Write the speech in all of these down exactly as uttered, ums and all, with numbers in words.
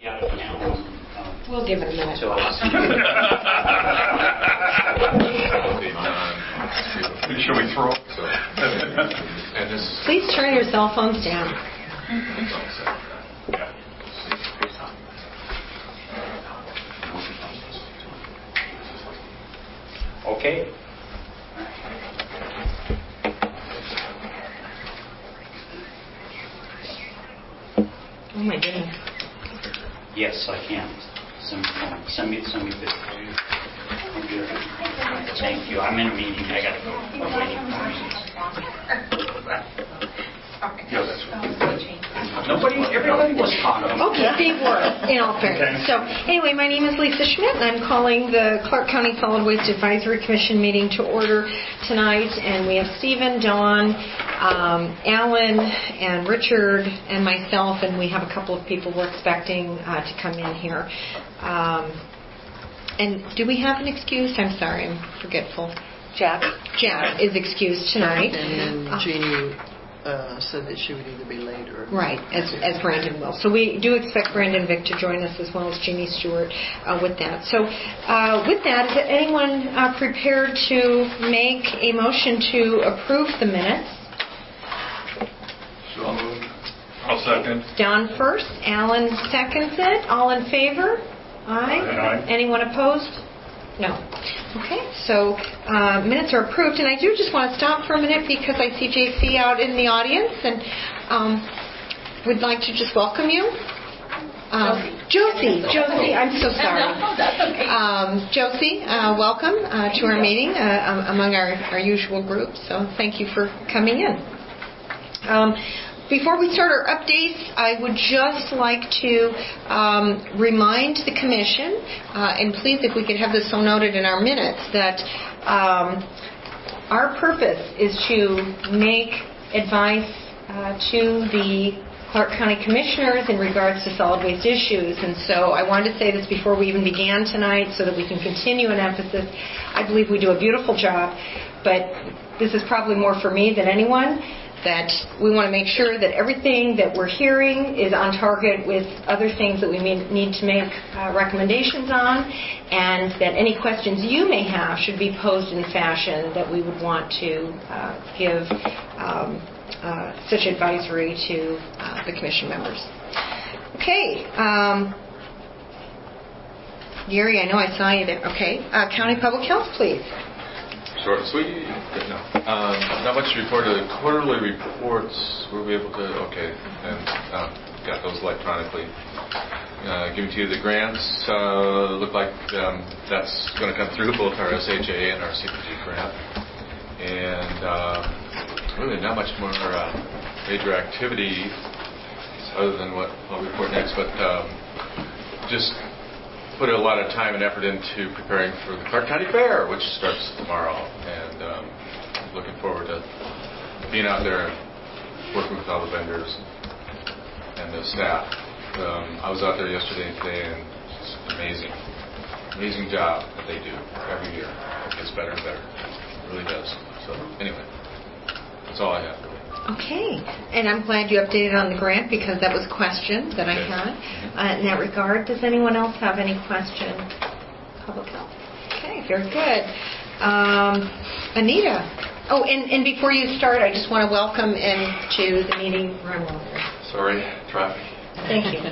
Yeah, um, we'll give it a minute. to us. Should we throw? And this. Please turn your cell phones down. Okay. Oh my goodness. Yes, I can. Send, send me, send me this. Thank you. I'm in a meeting. I got to go. I'm waiting for meetings. Yeah, that's right. Nobody, everybody was talking. Okay, they were, in all fairness. So, anyway, my name is Lisa Schmidt, and I'm calling the Clark County Solid Waste Advisory Commission meeting to order tonight. And we have Stephen, Dawn, um, Alan, and Richard, and myself, and we have a couple of people we're expecting uh, to come in here. Um, and do we have an excuse? I'm sorry, I'm forgetful. Jack. Jack is excused tonight. And then Jeannie uh, said that she would either be late or... Right, as, as Brandon will. So we do expect Brandon Vick to join us as well as Jeannie Stewart uh, with that. So uh, with that, is anyone uh, prepared to make a motion to approve the minutes? So I'll move. I'll second. Don first, Alan seconds it. All in favor? Aye. Aye. Anyone opposed? No. Okay, so uh, minutes are approved, and I do just want to stop for a minute because I see J C out in the audience, and um, would like to just welcome you. Um, Josie, Josie, I'm so sorry. That's okay. Um, Josie, uh, welcome uh, to our meeting uh, among our, our usual group, so thank you for coming in. Um, Before we start our updates, I would just like to um, remind the Commission, uh, and please if we could have this so noted in our minutes, that um, our purpose is to make advice uh, to the Clark County Commissioners in regards to solid waste issues. And so I wanted to say this before we even began tonight so that we can continue an emphasis. I believe we do a beautiful job, but this is probably more for me than anyone, that we want to make sure that everything that we're hearing is on target with other things that we need to make uh, recommendations on, and that any questions you may have should be posed in fashion that we would want to uh, give um, uh, such advisory to uh, the Commission members. Okay. Um, Gary, I know I saw you there. Okay. Uh, County Public Health, please. Short and sweet. No. Um, not much to report. The quarterly reports, were we able to, okay, and um, got those electronically uh, given to you. The grants uh, look like um, that's going to come through, both our S H A and our C P G grant. And um, really not much more uh, major activity other than what I'll report next, but um, just put a lot of time and effort into preparing for the Clark County Fair, which starts tomorrow, and um, looking forward to being out there and working with all the vendors and the staff. Um, I was out there yesterday and today, and it's amazing, amazing job that they do every year. It gets better and better. It really does. So anyway, that's all I have. Okay, and I'm glad you updated on the grant because that was a question that I had. Uh, in that regard, does anyone else have any question? Public health. Okay, very good. Um, Anita. Oh, and, and before you start, I just want to welcome into the meeting Ron Walker. Sorry, traffic. Thank you.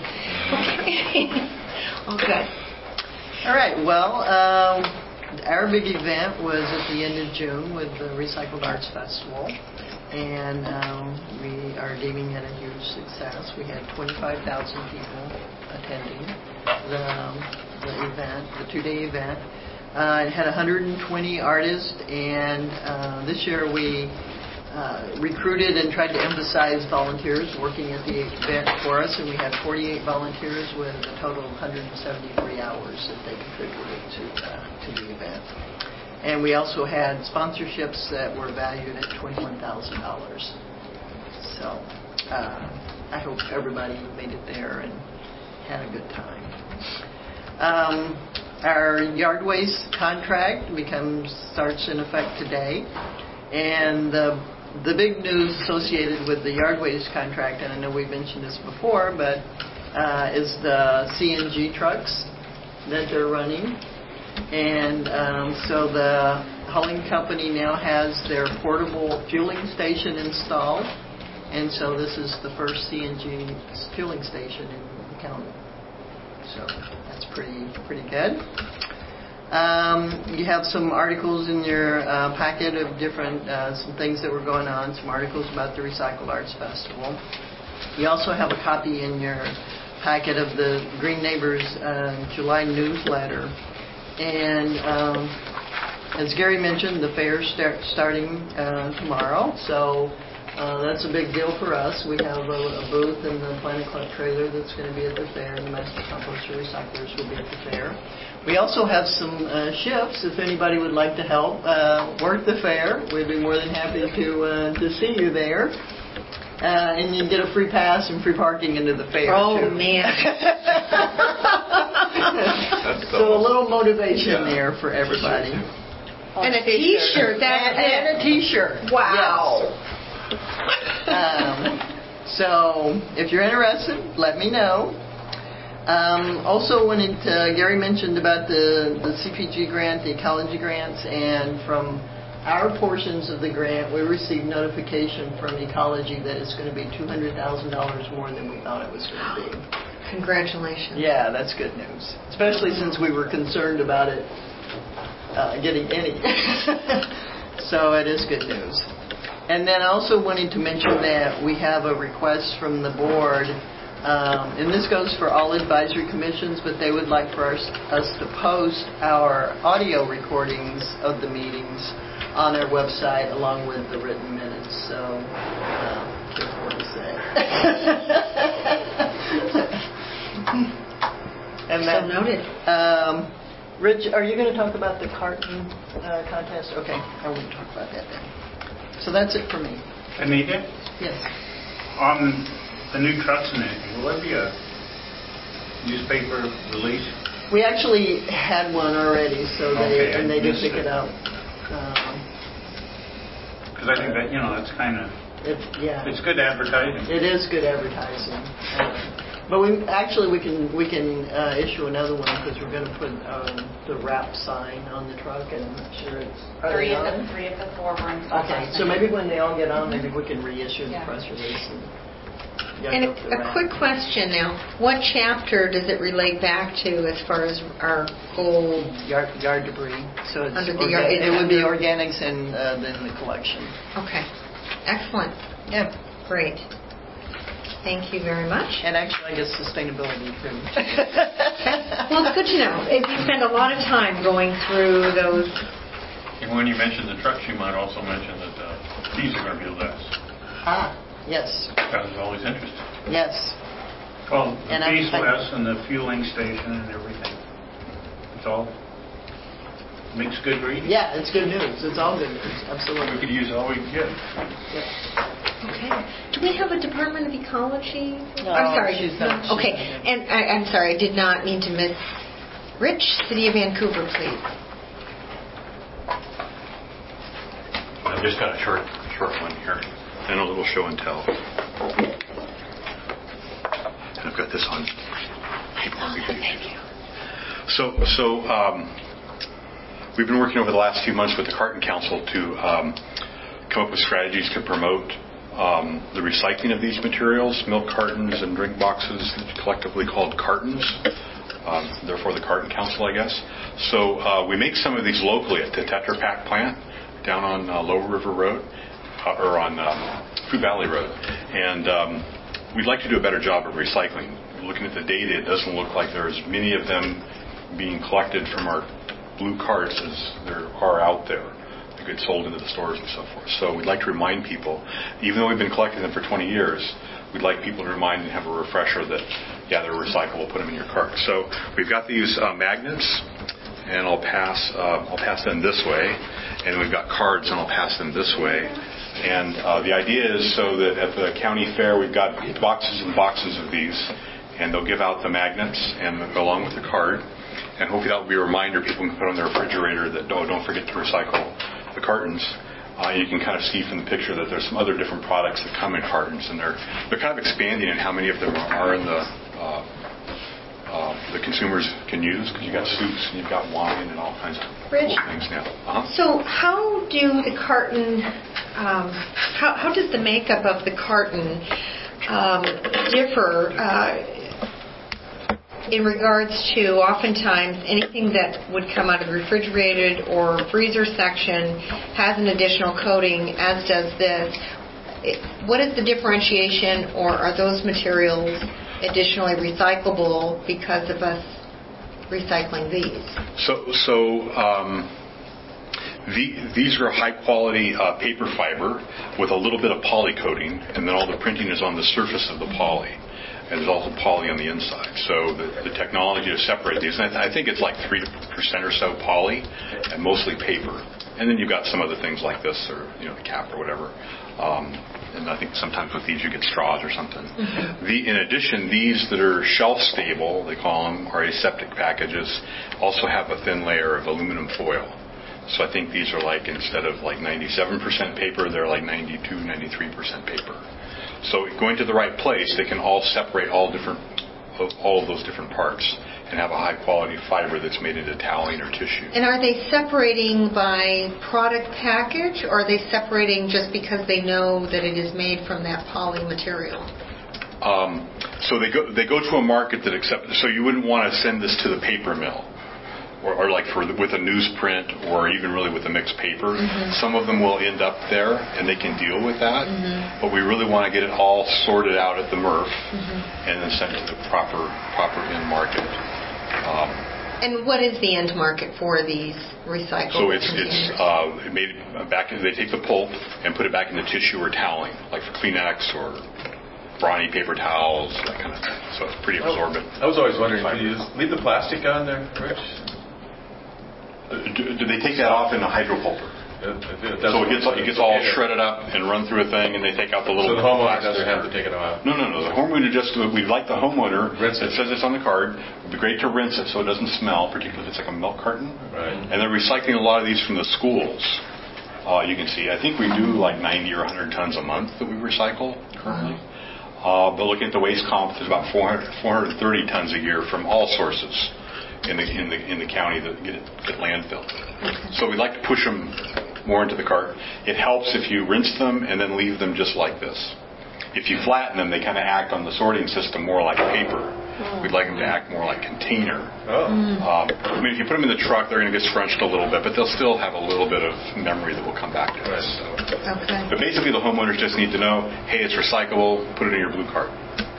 Okay. All good. All right, well, um, our big event was at the end of June with the Recycled Arts Festival. And um, we are deeming it a huge success. We had twenty-five thousand people attending the, um, the event, the two-day event. Uh, it had one hundred twenty artists, and uh, this year we uh, recruited and tried to emphasize volunteers working at the event for us, and we had forty-eight volunteers with a total of one hundred seventy-three hours that they contributed to, uh, to the event. And we also had sponsorships that were valued at twenty-one thousand dollars. So uh, I hope everybody made it there and had a good time. Um, our yard waste contract becomes starts in effect today. And the, the big news associated with the yard waste contract, and I know we've mentioned this before, but uh, is the C N G trucks that they're running. And um, so the hauling company now has their portable fueling station installed. And so this is the first C N G fueling station in the county. So that's pretty pretty good. Um, you have some articles in your uh, packet of different, uh, some things that were going on, some articles about the Recycled Arts Festival. You also have a copy in your packet of the Green Neighbors uh, July newsletter. And um, as Gary mentioned, the fair start starting uh, tomorrow. So Uh, that's a big deal for us. We have a, a booth in the Planet Club trailer that's going to be at the fair. The Master Composter Recyclers will be at the fair. We also have some uh, shifts. If anybody would like to help uh, work the fair, we'd be more than happy to uh, to see you there. Uh, and you get a free pass and free parking into the fair. Oh, too. man. So a little motivation yeah. there for everybody. And a T-shirt. That, and a T-shirt. Wow. Yes. Um, so if you're interested, let me know. Um, also wanted to, Gary mentioned about the, the C P G grant, the ecology grants, and from our portions of the grant, we received notification from ecology that it's going to be two hundred thousand dollars more than we thought it was going to be. Congratulations. Yeah, that's good news, especially since we were concerned about it uh, getting any. So it is good news. And then I also wanted to mention that we have a request from the board, um, and this goes for all advisory commissions, but they would like for us, us to post our audio recordings of the meetings on our website along with the written minutes. So, uh, careful what you say. And then, so noted. Um, Rich, are you going to talk about the carton uh, contest? Okay, I won't talk about that then. So that's it for me. Anita? Yes. On the new trucks and everything, will there be a newspaper release? We actually had one already, so they Okay, and they did missed pick it. it up. Because I think that, you know, that's kind of, It's yeah. it's good advertising. It is good advertising. Uh, but we actually we can we can uh, issue another one because we're going to put um, the wrap sign on the truck, and I'm not sure it's are Three they of on? the three of the four were installed. Okay, so maybe when they all get on, maybe we can reissue the Yeah. press release. And, yeah, And a, go for the a wrap. quick question now. What chapter does it relate back to as far as our goal? Yard, yard debris. So it's Under the orga- yard- it's it would be under- organics and uh, then the collection. Okay. Excellent. Yeah. Great. Thank you very much. And actually, I guess sustainability too. Well, it's good to know. If you spend a lot of time going through those. And when you mention the trucks, you might also mention that uh, these are going to be less. Ah, yes, That was always interesting. yes. Well, the And I'm- piece less and the fueling station and everything. It's all makes good reading. Yeah, it's good news. It's all good news. We Absolutely. could use all we could get. Yeah. Okay. Do we have a Department of Ecology? No, I'm sorry. she's No. not- she's Okay. not. And I, I'm sorry. I did not mean to miss. Rich, City of Vancouver, please. I've just got a short, short one here, and a little show and tell. And I've got this on. Thank you. So, so um, we've been working over the last few months with the Carton Council to um, come up with strategies to promote um, the recycling of these materials, milk cartons and drink boxes, collectively called cartons. Um, therefore, the Carton Council, I guess. So uh, we make some of these locally at the Tetra Pak plant down on uh, Lower River Road, uh, or on um, Food Valley Road. And um, we'd like to do a better job of recycling. Looking at the data, it doesn't look like there's many of them being collected from our blue carts as there are out there. They get sold into the stores and so forth. So we'd like to remind people, even though we've been collecting them for twenty years, we'd like people to remind and have a refresher that, yeah, they're recyclable, put them in your cart. So we've got these uh, magnets, and I'll pass uh, I'll pass them this way, and we've got cards, and I'll pass them this way. And uh, the idea is so that at the county fair, we've got boxes and boxes of these, and they'll give out the magnets and go along with the card. And hopefully that will be a reminder people can put on their refrigerator that, oh, don't forget to recycle the cartons. Uh, you can kind of see from the picture that there's some other different products that come in cartons, and they're they're kind of expanding in how many of them are in the uh, uh, the consumers can use, because you've got soups and you've got wine and all kinds of Rich, cool things now. Uh-huh. So how do the carton, um, how, how does the makeup of the carton um, differ uh, in regards to oftentimes anything that would come out of the refrigerated or freezer section has an additional coating, as does this? It, what is the differentiation, or are those materials additionally recyclable because of us recycling these? So, so um, the, these are high quality uh, paper fiber with a little bit of poly coating, and then all the printing is on the surface of the poly. And there's also poly on the inside. So the, the technology to separate these, and I, th- I think it's like three percent or so poly, and mostly paper. And then you've got some other things like this, or you know, the cap or whatever. Um, and I think sometimes with these you get straws or something. Mm-hmm. The, in addition, these that are shelf stable, they call them, are aseptic packages, also have a thin layer of aluminum foil. So I think these are like, instead of like ninety-seven percent paper, they're like ninety-two, ninety-three percent paper. So going to the right place, they can all separate all different, all of those different parts and have a high quality fiber that's made into toweling or tissue. And are they separating by product package, or are they separating just because they know that it is made from that poly material? Um, so they go they go to a market that accepts. So you wouldn't want to send this to the paper mill, or, or like for the, with a newsprint, or even really with a mixed paper. Mm-hmm. Some of them will end up there, and they can deal with that. Mm-hmm. But we really want to get it all sorted out at the M R F, mm-hmm. and then sent to the proper proper end market. Um, and what is the end market for these recycled? So it's it's uh, made back. In, they take the pulp and put it back into tissue or toweling, like for Kleenex or brawny paper towels, that kind of thing. So it's pretty absorbent. I was always wondering, could you just leave the plastic on there, Rich? Do, do they take that off in a hydropulper? It, it so it gets it gets all shredded up and run through a thing, and they take out the little. So the homeowner doesn't have to take it out. No, no, no. The homeowner just we like the homeowner. Rinse it. It says it's on the card. It'd be great to rinse it so it doesn't smell, particularly if it's like a milk carton. Right. And they're recycling a lot of these from the schools. Uh, you can see. I think we do like ninety or one hundred tons a month that we recycle currently. Uh, but looking at the waste comp, there's about four hundred, four hundred thirty tons a year from all sources in the in the in the county that get get landfilled. So we'd like to push them more into the cart. It helps if you rinse them and then leave them just like this. If you flatten them, they kind of act on the sorting system more like paper. We'd like them to act more like container. Oh. Um, I mean, if you put them in the truck, they're going to get scrunched a little bit, but they'll still have a little bit of memory that will come back to us. So. Okay. But basically, the homeowners just need to know, hey, it's recyclable. Put it in your blue cart.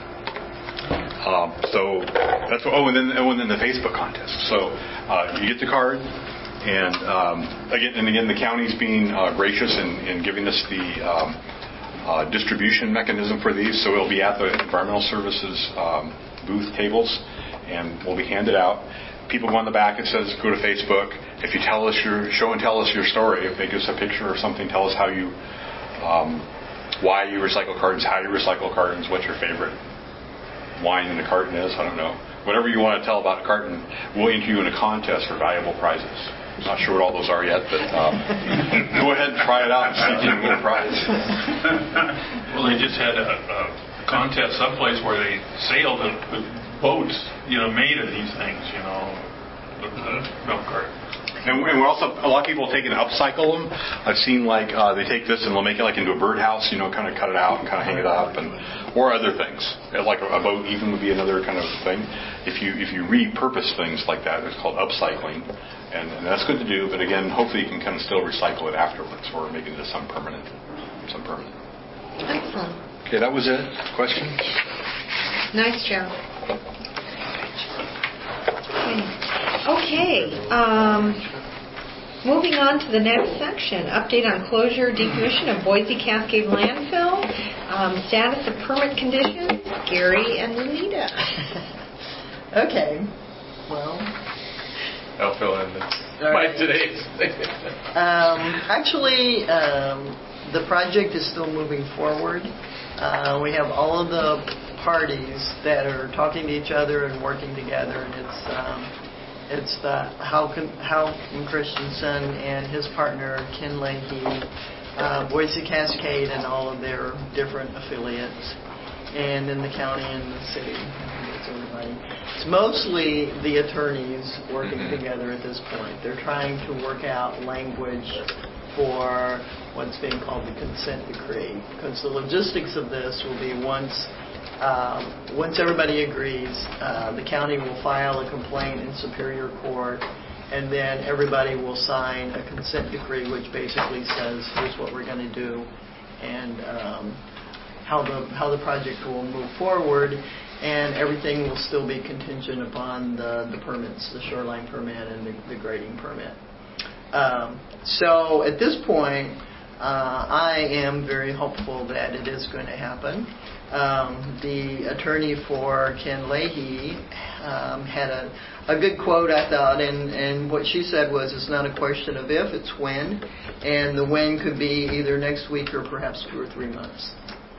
Um, so that's what, oh, and then oh, and then the Facebook contest. So uh, you get the card, and um, again, and again, the county's being uh, gracious in, in giving us the um, uh, distribution mechanism for these. So it'll be at the Environmental Services um, booth tables, and will be handed out. People go on the back. It says go to Facebook. If you tell us your show and tell us your story, if they give us a picture or something, tell us how you, um, why you recycle cartons, how you recycle cartons, what's your favorite wine in the carton is. I don't know. Whatever you want to tell about a carton, we'll enter you in a contest for valuable prizes. I'm not sure what all those are yet, but um, go ahead and try it out and see if you can win a prize. Well, they just had a, a contest someplace where they sailed with boats, you know, made of these things, you know, with the milk cart. And, and we're also, a lot of people take and upcycle them. I've seen like uh, they take this and they'll make it like into a birdhouse, you know, kind of cut it out and kind of hang it up, and or other things. Like a, a boat even would be another kind of thing. If you if you repurpose things like that, it's called upcycling, and, and that's good to do. But again, hopefully you can kind of still recycle it afterwards or make it into some permanent, some permanent. Excellent. Okay, that was it. Questions? Nice job. Okay. Um, moving on to the next section. Update on closure, decommission of Boise Cascade Landfill. Um, status of permit conditions. Gary and Anita. Okay. Well, I'll fill in my today's. um, actually, um, the project is still moving forward. Uh, we have all of the parties that are talking to each other and working together, and it's um, it's the Halcon, Halcon Christensen and his partner Ken Leahy, uh, Boise Cascade, and all of their different affiliates, and then the county and the city. It's everybody. It's mostly the attorneys working Mhm. together at this point. They're trying to work out language for what's being called the consent decree. Because the logistics of this will be once um, once everybody agrees, uh, the county will file a complaint in Superior Court, and then everybody will sign a consent decree, which basically says, here's what we're going to do, and um, how the how the project will move forward, and everything will still be contingent upon the, the permits, the shoreline permit and the, the grading permit. Um, so at this point, uh, I am very hopeful that it is going to happen. Um, the attorney for Ken Leahy um, had a, a good quote, I thought, and, and what she said was, it's not a question of if, it's when, and the when could be either next week or perhaps two or three months.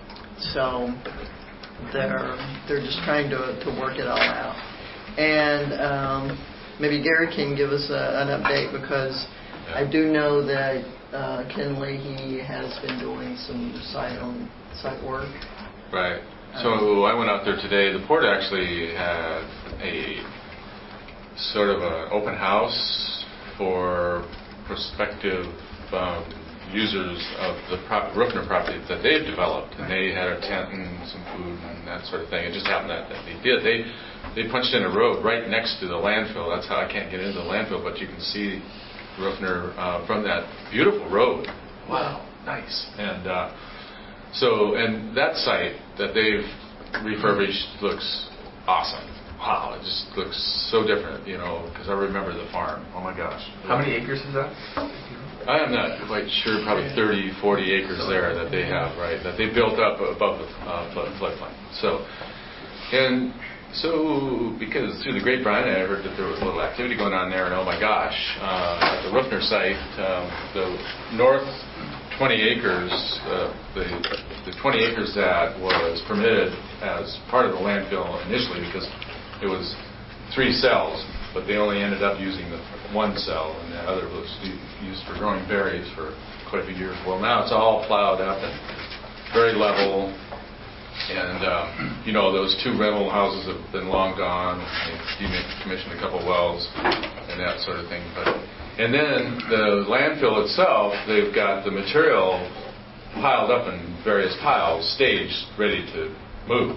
So they're they're just trying to, to work it all out. And um, maybe Gary can give us a, an update, because I do know that uh, Ken Leahy has been doing some site on site work. Right. So I went out there today. The port actually had a sort of an open house for prospective um, users of the prop- Ruffner property that they've developed, and they had a tent and some food and that sort of thing. It just happened that, that they did. They they punched in a road right next to the landfill. That's how I can't get into the landfill, but you can see Ruffner uh, from that beautiful road. Wow, nice. And uh, so, and that site that they've refurbished looks awesome. Wow, it just looks so different, you know, because I remember the farm. Oh my gosh. How many acres is that? I am not quite sure, probably thirty, forty acres there that they have, right, that they built up above the uh, flood, floodplain. So, and so, because through the grapevine, I heard that there was a little activity going on there, and oh my gosh, uh, at the Ruffner site, um, the north twenty acres, uh, the, the twenty acres that was permitted as part of the landfill initially, because it was three cells, but they only ended up using the one cell, and the other was used for growing berries for quite a few years. Well, now it's all plowed up and very level, and um, you know, those two rental houses have been long gone. They decommissioned a couple wells and that sort of thing. But and then the landfill itself, they've got the material piled up in various piles, staged, ready to move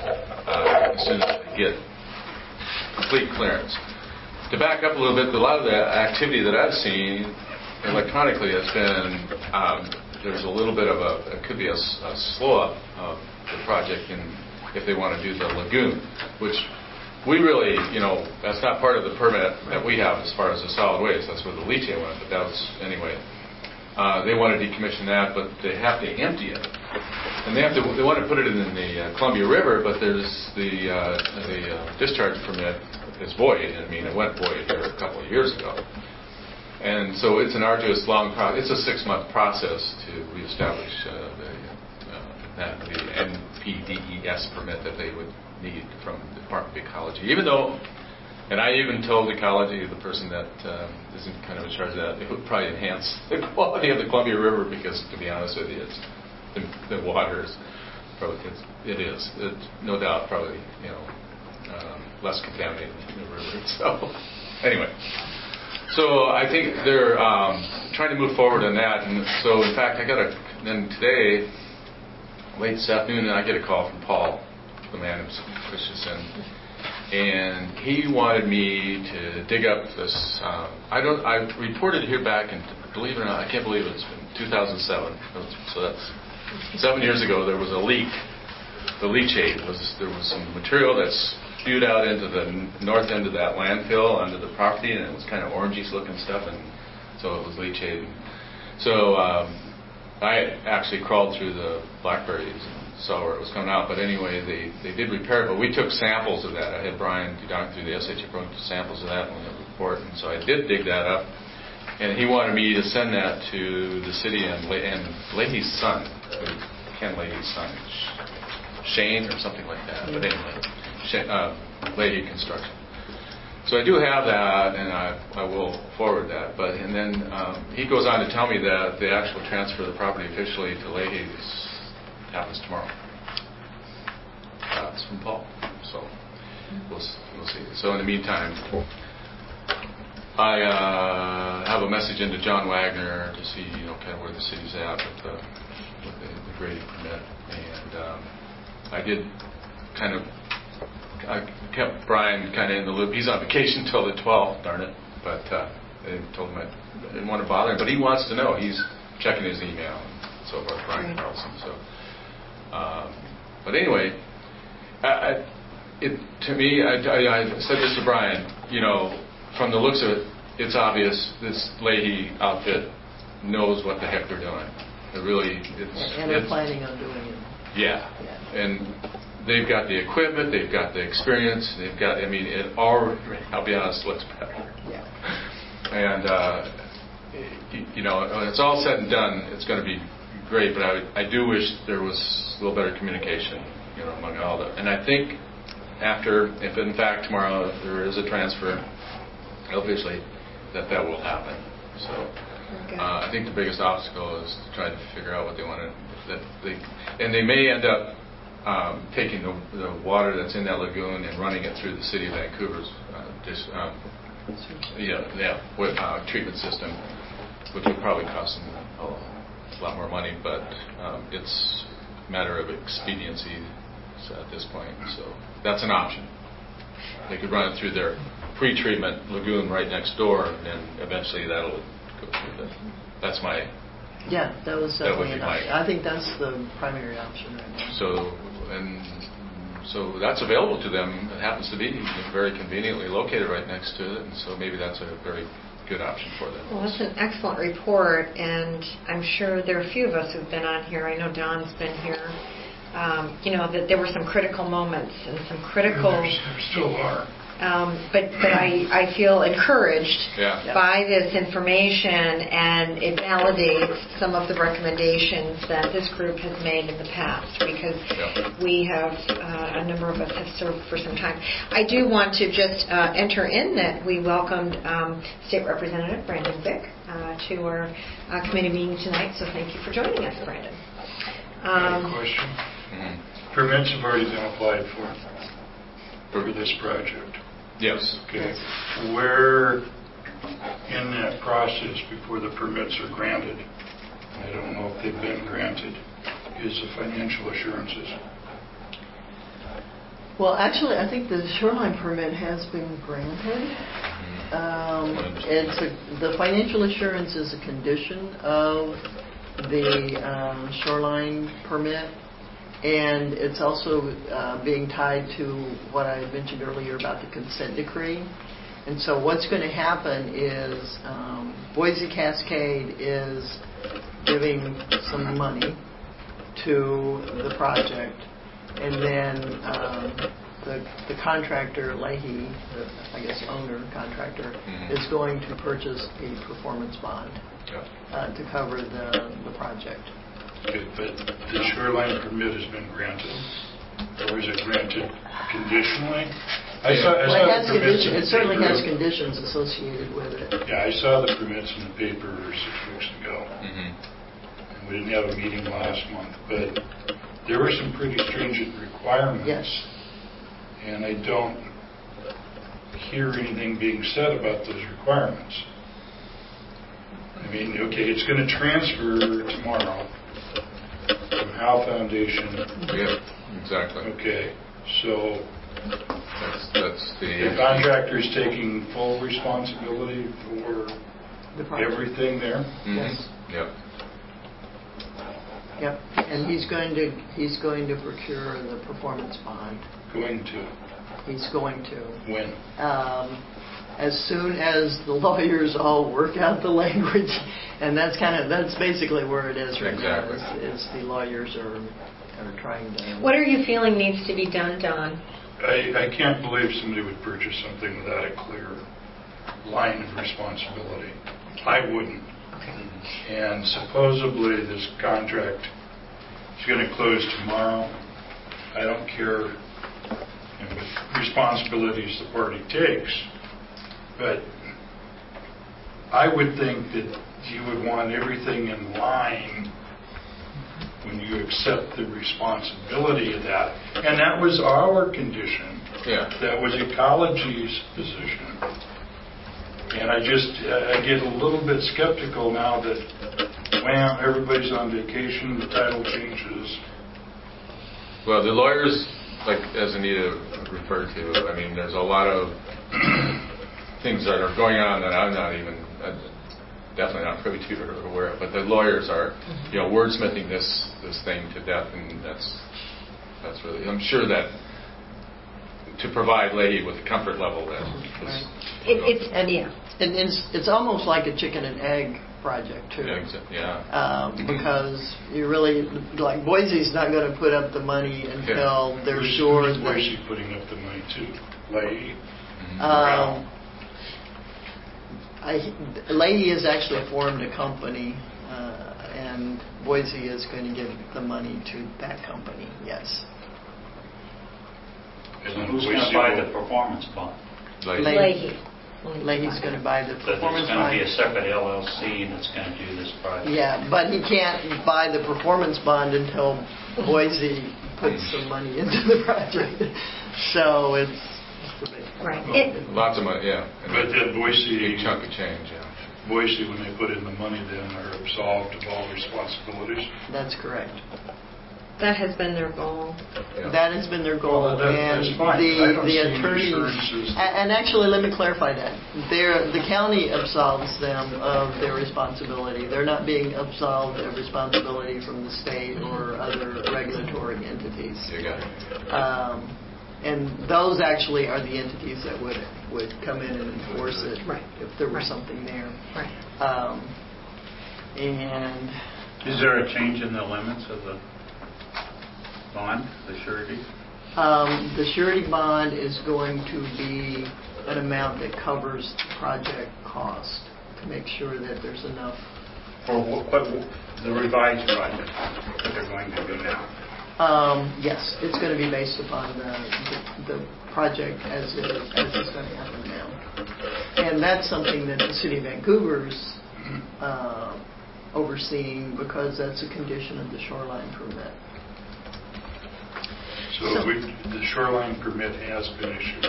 uh, as soon as they get complete clearance. To back up a little bit, a lot of the activity that I've seen electronically has been, um, there's a little bit of a, it could be a, a slow up of the project in, if they want to do the lagoon, which we really, you know, that's not part of the permit that we have as far as the solid waste. That's where the leachate went, but that was, anyway. Uh, they want to decommission that, but they have to empty it. And they have to, they want to put it in the uh, Columbia River, but there's the, uh, the uh, discharge permit is void. I mean, it went void here a couple of years ago. And so it's an arduous, long process. It's a six-month process to reestablish uh, the, uh, that, the N P D E S permit that they would need from the Department of Ecology. Even though, and I even told ecology, the person that um, is in kind of in charge of that, it would probably enhance the quality of the Columbia River, because, to be honest with you, it's, the, the water is probably, it's, it is, it's no doubt, probably, you know, um, less contaminated than the river. So, anyway. So I think they're um, trying to move forward on that. And so, in fact, I got a, then today, late this afternoon, I get a call from Paul, the man who's Christensen, and he wanted me to dig up this. Um, I don't. I reported here back, and believe it or not, I can't believe it, it's been two thousand seven. So that's seven years ago. There was a leak. The leachate was there was some material that's spewed out into the north end of that landfill under the property, and it was kind of orangish looking stuff, and so it was leachate. So um, I actually crawled through the blackberries and saw where it was coming out. But anyway, they, they did repair it. But we took samples of that. I had Brian down through the S H A program took samples of that in the report, and so I did dig that up. And he wanted me to send that to the city and, Le- and Leahy's son, Ken Leahy's son, Shane or something like that. But anyway, Shane, uh, Leahy Construction. So I do have that, and I, I will forward that. But and then um, he goes on to tell me that the actual transfer of the property officially to Leahy's happens tomorrow. That's from Paul. So we'll s- we'll see. So in the meantime, I uh, have a message into John Wagner to see, you know, kind of where the city's at with the, with the, the grading permit, and um, I did kind of I kept Brian kind of in the loop. He's on vacation until the twelfth, darn it, but uh, I told him I didn't want to bother him, but he wants to know. He's checking his email and so forth, Brian Carlson. So, um, but anyway, I, I, it to me, I, I, I said this to Brian. You know, from the looks of it, it's obvious this Leahy outfit knows what the heck they're doing. It really, it's And they're it's, planning on doing it. Yeah, Yeah. and they've got the equipment, they've got the experience, they've got. I mean, it already. I'll be honest, looks better. Yeah. And uh, you, you know, when it's all said and done, it's going to be great. But I, I do wish there was a little better communication, you know, among all the. And I think after, if in fact tomorrow there is a transfer officially, that that will happen. So uh, I think the biggest obstacle is to try to figure out what they want to. That they and they may end up um, taking the, the water that's in that lagoon and running it through the city of Vancouver's uh, dis, um, yeah, yeah, with, uh, treatment system, which would probably cost them a lot more money, but um, it's a matter of expediency at this point. So that's an option. They could run it through their pre-treatment lagoon right next door, and then eventually that'll go through the. That's my. Yeah, that was That would definitely be an option. my- I think that's the primary option right now. So and so that's available to them. It happens to be very conveniently located right next to it, and so maybe that's a very good option for them. Well, that's an excellent report, and I'm sure there are a few of us who've been on here. I know Don's been here. Um, you know, that there were some critical moments and some critical... There there still are. Um, but but I, I feel encouraged Yeah. by this information, and it validates some of the recommendations that this group has made in the past, because Yeah. we have, uh, a number of us have served for some time. I do want to just uh, enter in that we welcomed um, State Representative Brandon Vick uh, to our uh, committee meeting tonight, so thank you for joining us, Brandon. I have a Um, question. Mm-hmm. Permits have already been applied for for this project. Yes. Okay. Where in that process before the permits are granted, I don't know if they've been granted, is the financial assurances. Well, actually, I think the shoreline permit has been granted. Um, it's a, the financial assurance is a condition of the um, shoreline permit, and it's also uh, being tied to what I mentioned earlier about the consent decree. And so what's going to happen is um, Boise Cascade is giving some money to the project, and then um, the, the contractor, Leahy, the, I guess owner, contractor, Mm-hmm. is going to purchase a performance bond Yeah. uh, to cover the, the project. Good, but the shoreline permit has been granted, or is it granted conditionally? I saw, I Well, saw it, has the permits condition, in it the certainly paper. has conditions associated with it. Yeah, I saw the permits in the paper six weeks ago. Mm-hmm. We didn't have a meeting last month, but there were some pretty stringent requirements. Yes. And I don't hear anything being said about those requirements. I mean, okay, it's going to transfer tomorrow from Howe Foundation. Yeah. Exactly. Okay, so That's that's the. the contractor's taking full responsibility for The project. everything there? Mm-hmm. Yes. Yep. Yep. And he's going to he's going to procure the performance bond. Going to, He's going to. when? Um, as soon as the lawyers all work out the language, and that's kind of that's basically where it is right Exactly. now. Is, is the lawyers are are trying to. what are you feeling needs to be done, Don? I, I can't believe somebody would purchase something without a clear line of responsibility. I wouldn't. Okay. And supposedly this contract is going to close tomorrow. I don't care, you know, what responsibilities the party takes, but I would think that you would want everything in line when you accept the responsibility of that. And that was our condition Yeah. That was Ecology's position. And I just, uh, I get a little bit skeptical now that, wham, everybody's on vacation, the title changes. Well, the lawyers, like as Anita referred to, I mean, there's a lot of things that are going on that I'm not even, uh, definitely not privy to or aware of. But the lawyers are, you know, wordsmithing this this thing to death, and that's that's really. I'm sure that to provide Leahy with a comfort level that is, Right. It, it's And yeah. And it's, it's almost like a chicken and egg project, too. yeah, exa- yeah. Um, because you really, like, Boise's not going to put up the money until they're Who's- sure Who's that... Boise putting up the money too? Leahy? Um, I, Leahy has actually formed a company, uh, and Boise is going to give the money to that company, yes. And then Who's going Boise to buy will- the performance bond? Like, Leahy. Leahy. Leahy's going to buy the So there's performance going to be a bond. separate L L C that's going to do this project. Yeah, but he can't buy the performance bond until Boise puts some money into the project. So it's... Right. It, lots of money, yeah. And But a then Boise, big chunk of change, yeah. Boise, when they put in the money, then are absolved of all responsibilities. That's correct. that has been their goal. Yeah. That has been their goal. Well, that- and that's fine. the I don't the see any attorneys, assurances a- that- and actually, let me clarify that. They're, the county absolves them of their responsibility. They're not being absolved of responsibility from the state or other regulatory entities. You got it. Um, and those actually are the entities that would would come in and enforce it Right. if there was Right. something there. Right. Um, and Is there a change in the limits of the bond, the surety? Um, the surety bond is going to be an amount that covers the project cost to make sure that there's enough. For what, what, the revised project that they're going to do now? Um, yes, it's going to be based upon the, the, the project as it as it's going to happen now, and that's something that the city of Vancouver's uh, overseeing because that's a condition of the shoreline permit. So So- we, the shoreline permit has been issued.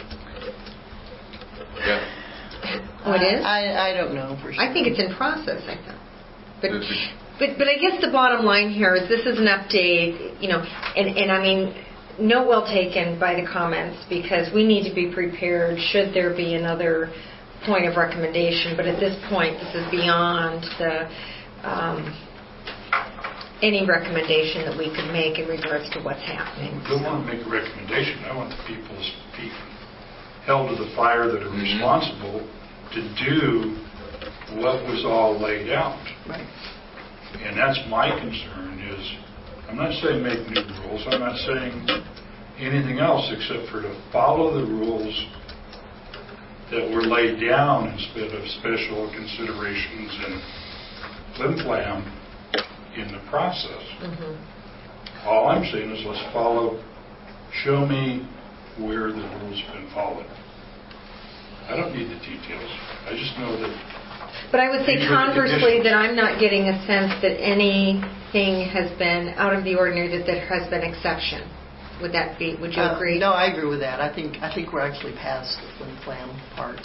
Yeah. Oh, it is? I, I don't know for sure. I think it's in process, I think. But, Is it- but, but I guess the bottom line here is this is an update, you know, and, and I mean, note well taken by the comments because we need to be prepared should there be another point of recommendation. But at this point, this is beyond the um, any recommendation that we could make in regards to what's happening. I don't want to make a recommendation. I want the people's feet held to the fire that are Mhm. responsible to do what was all laid out. Right. And that's my concern is, I'm not saying make new rules, I'm not saying anything else except for to follow the rules that were laid down instead of special considerations and flim-flam in the process. Mm-hmm. All I'm saying is let's follow, show me where the rules have been followed. I don't need the details. I just know that But I would say These are the conversely conditions. that I'm not getting a sense that anything has been out of the ordinary, that there has been exception. Would that be, would you Uh, agree? no, I agree with that. I think I think we're actually past the flim flam part.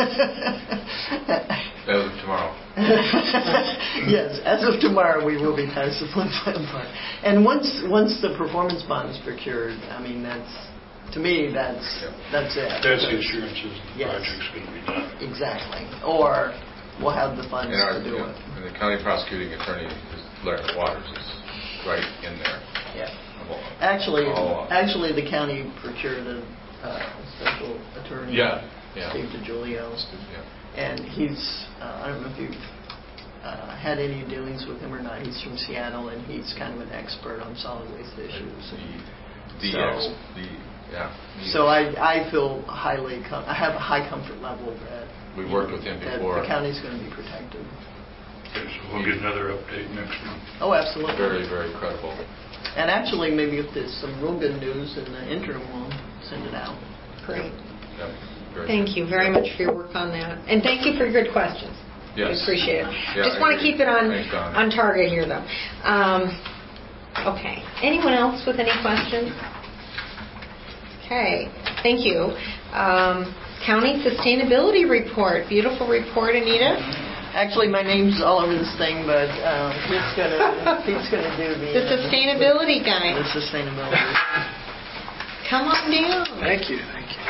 As of tomorrow. Yes, as of tomorrow we will be past the flim flam part. And once once the performance bond is procured, I mean that's to me that's that's it. that's the assurances the Yes. project's going to be done. Exactly. Or we'll have the funds And, our, to do yeah, it. and the county prosecuting attorney, is Larry Waters, is right in there. Yeah. Well, Actually, all along. actually, the county procured a uh, special attorney, Yeah, yeah. Steve DiGiulio, Yeah. and he's, uh, I don't know if you've uh, had any dealings with him or not. He's from Seattle, and he's kind of an expert on solid waste issues. The, the, So- ex, the, yeah. the- So I, I feel highly, com- I have a high comfort level that We worked with him that before. the county's going to be protected. Okay, so we'll get another update next month. Oh, absolutely. Very, very credible. And actually, maybe if there's some real good news in the interim, we'll send it out. Great. Yeah, very Thank you very much for your work on that. And thank you for your good questions. Yes. I appreciate it. Yeah, Just I want to agree. keep it on, Thanks, Don. on target here, though. Um, okay. Anyone else with any questions? Okay. Thank you. Um, County Sustainability Report. Beautiful report, Anita. Actually, my name's all over this thing, but um, Pete's gonna Pete's gonna do the The sustainability guy. the sustainability. Come on down. Thank you, thank you.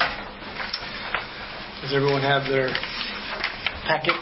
Does everyone have their packet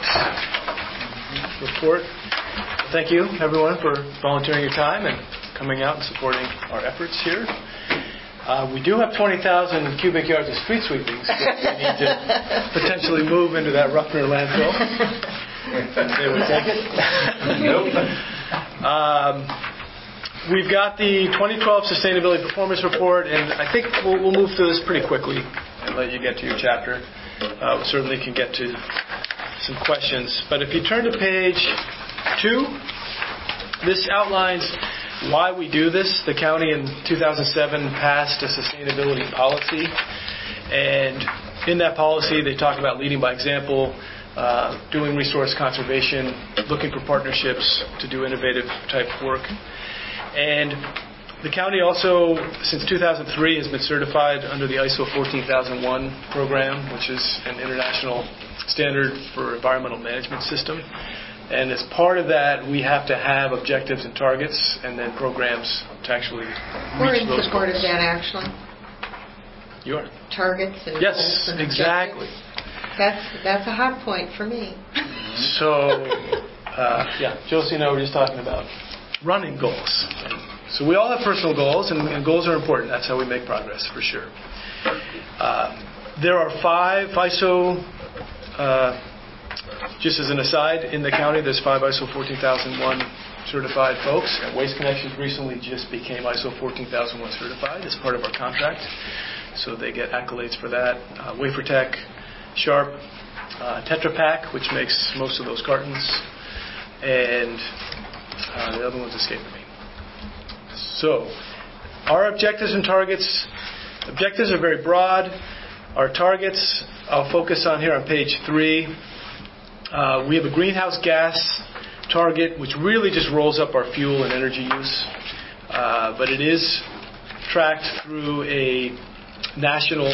report? Thank you, everyone, for volunteering your time and coming out and supporting our efforts here. Uh, we do have twenty thousand cubic yards of street sweepings that we need to potentially move into that Ruffner landfill. They would take it. Nope. Um, we've got the twenty twelve Sustainability Performance Report, and I think we'll, we'll move through this pretty quickly and let you get to your chapter. Uh, we certainly can get to some questions. But if you turn to page two, this outlines why we do this. The county in two thousand seven passed a sustainability policy, and in that policy they talk about leading by example, uh, doing resource conservation, looking for partnerships to do innovative type work. And the county also, since two thousand three, has been certified under the I S O fourteen thousand one program, which is an international standard for environmental management system. And as part of that, we have to have objectives and targets, and then programs to actually We're reach in those support goals. of that, actually. You are. Targets and Yes, goals and exactly. objectives. That's that's a hot point for me. So, uh, yeah, Josie and I were just talking about running goals. So we all have personal goals, and, and goals are important. That's how we make progress, for sure. Uh, there are five I S O. Uh, Just as an aside, in the county, there's five I S O fourteen thousand one certified folks. And Waste Connections recently just became I S O fourteen thousand one certified as part of our contract. So they get accolades for that. Uh, WaferTech, Sharp, uh, Tetra Pak, which makes most of those cartons. And uh, the other one's escaping me. So our objectives and targets. Objectives are very broad. Our targets, I'll focus on here on page three. Uh, we have a greenhouse gas target, which really just rolls up our fuel and energy use. Uh, but it is tracked through a national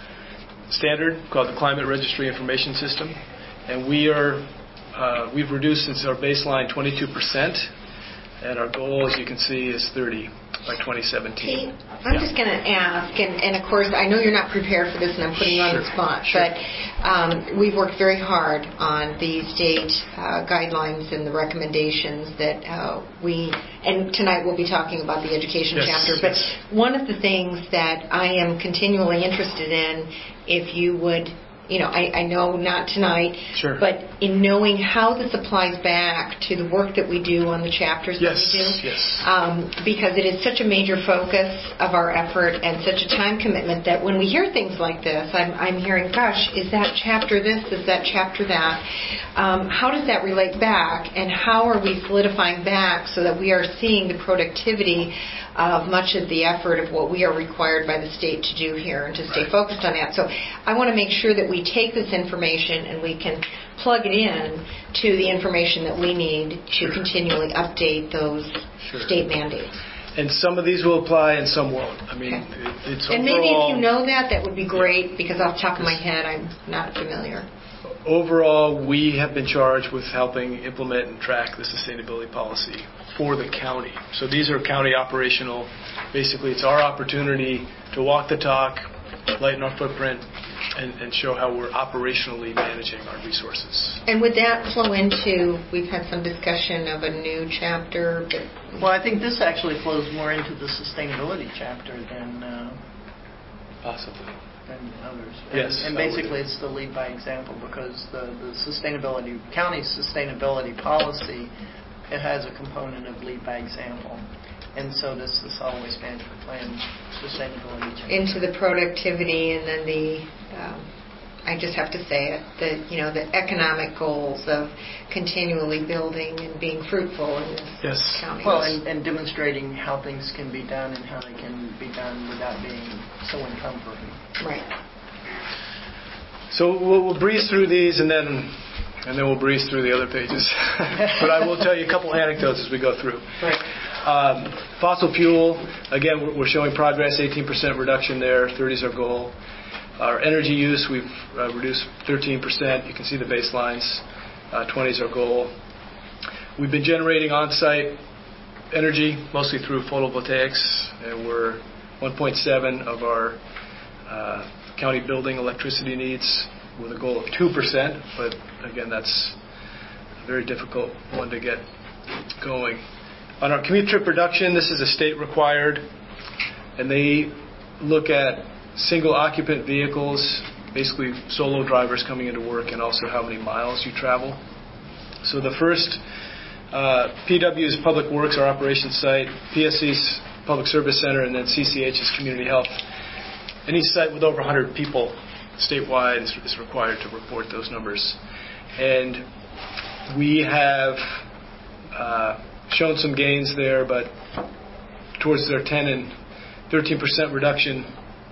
standard called the Climate Registry Information System. And we are, uh, we've reduced since our baseline twenty-two percent. And our goal, as you can see, is thirty by twenty seventeen. Pete, I'm Yeah. just going to ask, and, and of course, I know you're not prepared for this, and I'm putting you on the Sure. spot, Sure. but um, we've worked very hard on the state uh, guidelines and the recommendations that uh, we, and tonight we'll be talking about the education Yes, chapter, but yes. one of the things that I am continually interested in, if you would, you know, I, I know not tonight, Sure. but in knowing how this applies back to the work that we do on the chapters Yes, that we do. yes. Um, because it is such a major focus of our effort and such a time commitment that when we hear things like this, I'm, I'm hearing, gosh, is that chapter this, is that chapter that? Um, how does that relate back, and how are we solidifying back so that we are seeing the productivity of much of the effort of what we are required by the state to do here and to stay Right. focused on that. So I want to make sure that we take this information and we can plug it in to the information that we need to Sure. continually update those Sure. state mandates. And some of these will apply and some won't. I mean, Okay. it, it's And maybe overall, if you know that, that would be great, because off the top of my head, I'm not familiar. overall, we have been charged with helping implement and track the sustainability policy for the county. So these are county operational. Basically, it's our opportunity to walk the talk, lighten our footprint, and, and show how we're operationally managing our resources. And would that flow into, we've had some discussion of a new chapter, but Well, I think this actually flows more into the sustainability chapter than uh, Possibly. than others. Yes, And, and I would basically, agree. it's the lead by example, because the, the sustainability county sustainability policy, it has a component of lead by example, and so does the solid waste management plan sustainability chapter. into the productivity and then the, um, I just have to say it, the, you know, the economic goals of continually building and being fruitful in this Yes. county. Well, and, and demonstrating how things can be done and how they can be done without being so encumbering. Right. So we'll, we'll breeze through these, and then and then we'll breeze through the other pages. But I will tell you a couple anecdotes as we go through. Right. Um, fossil fuel, again, we're- we're showing progress, eighteen percent reduction there, thirty is our goal. Our energy use, we've uh, reduced thirteen percent. You can see the baselines. Uh, twenty is our goal. We've been generating on-site energy, mostly through photovoltaics, and we're one point seven of our uh, county building electricity needs with a goal of two percent, but again, that's a very difficult one to get going. On our commute trip reduction, this is a state required, and they look at single occupant vehicles, basically solo drivers coming into work, and also how many miles you travel. So the first, uh, P W's Public Works, our operations site, P S C's Public Service Center, and then C C H's Community Health. Any site with over one hundred people statewide is, is required to report those numbers. And we have uh, shown some gains there, but towards their ten and thirteen percent reduction,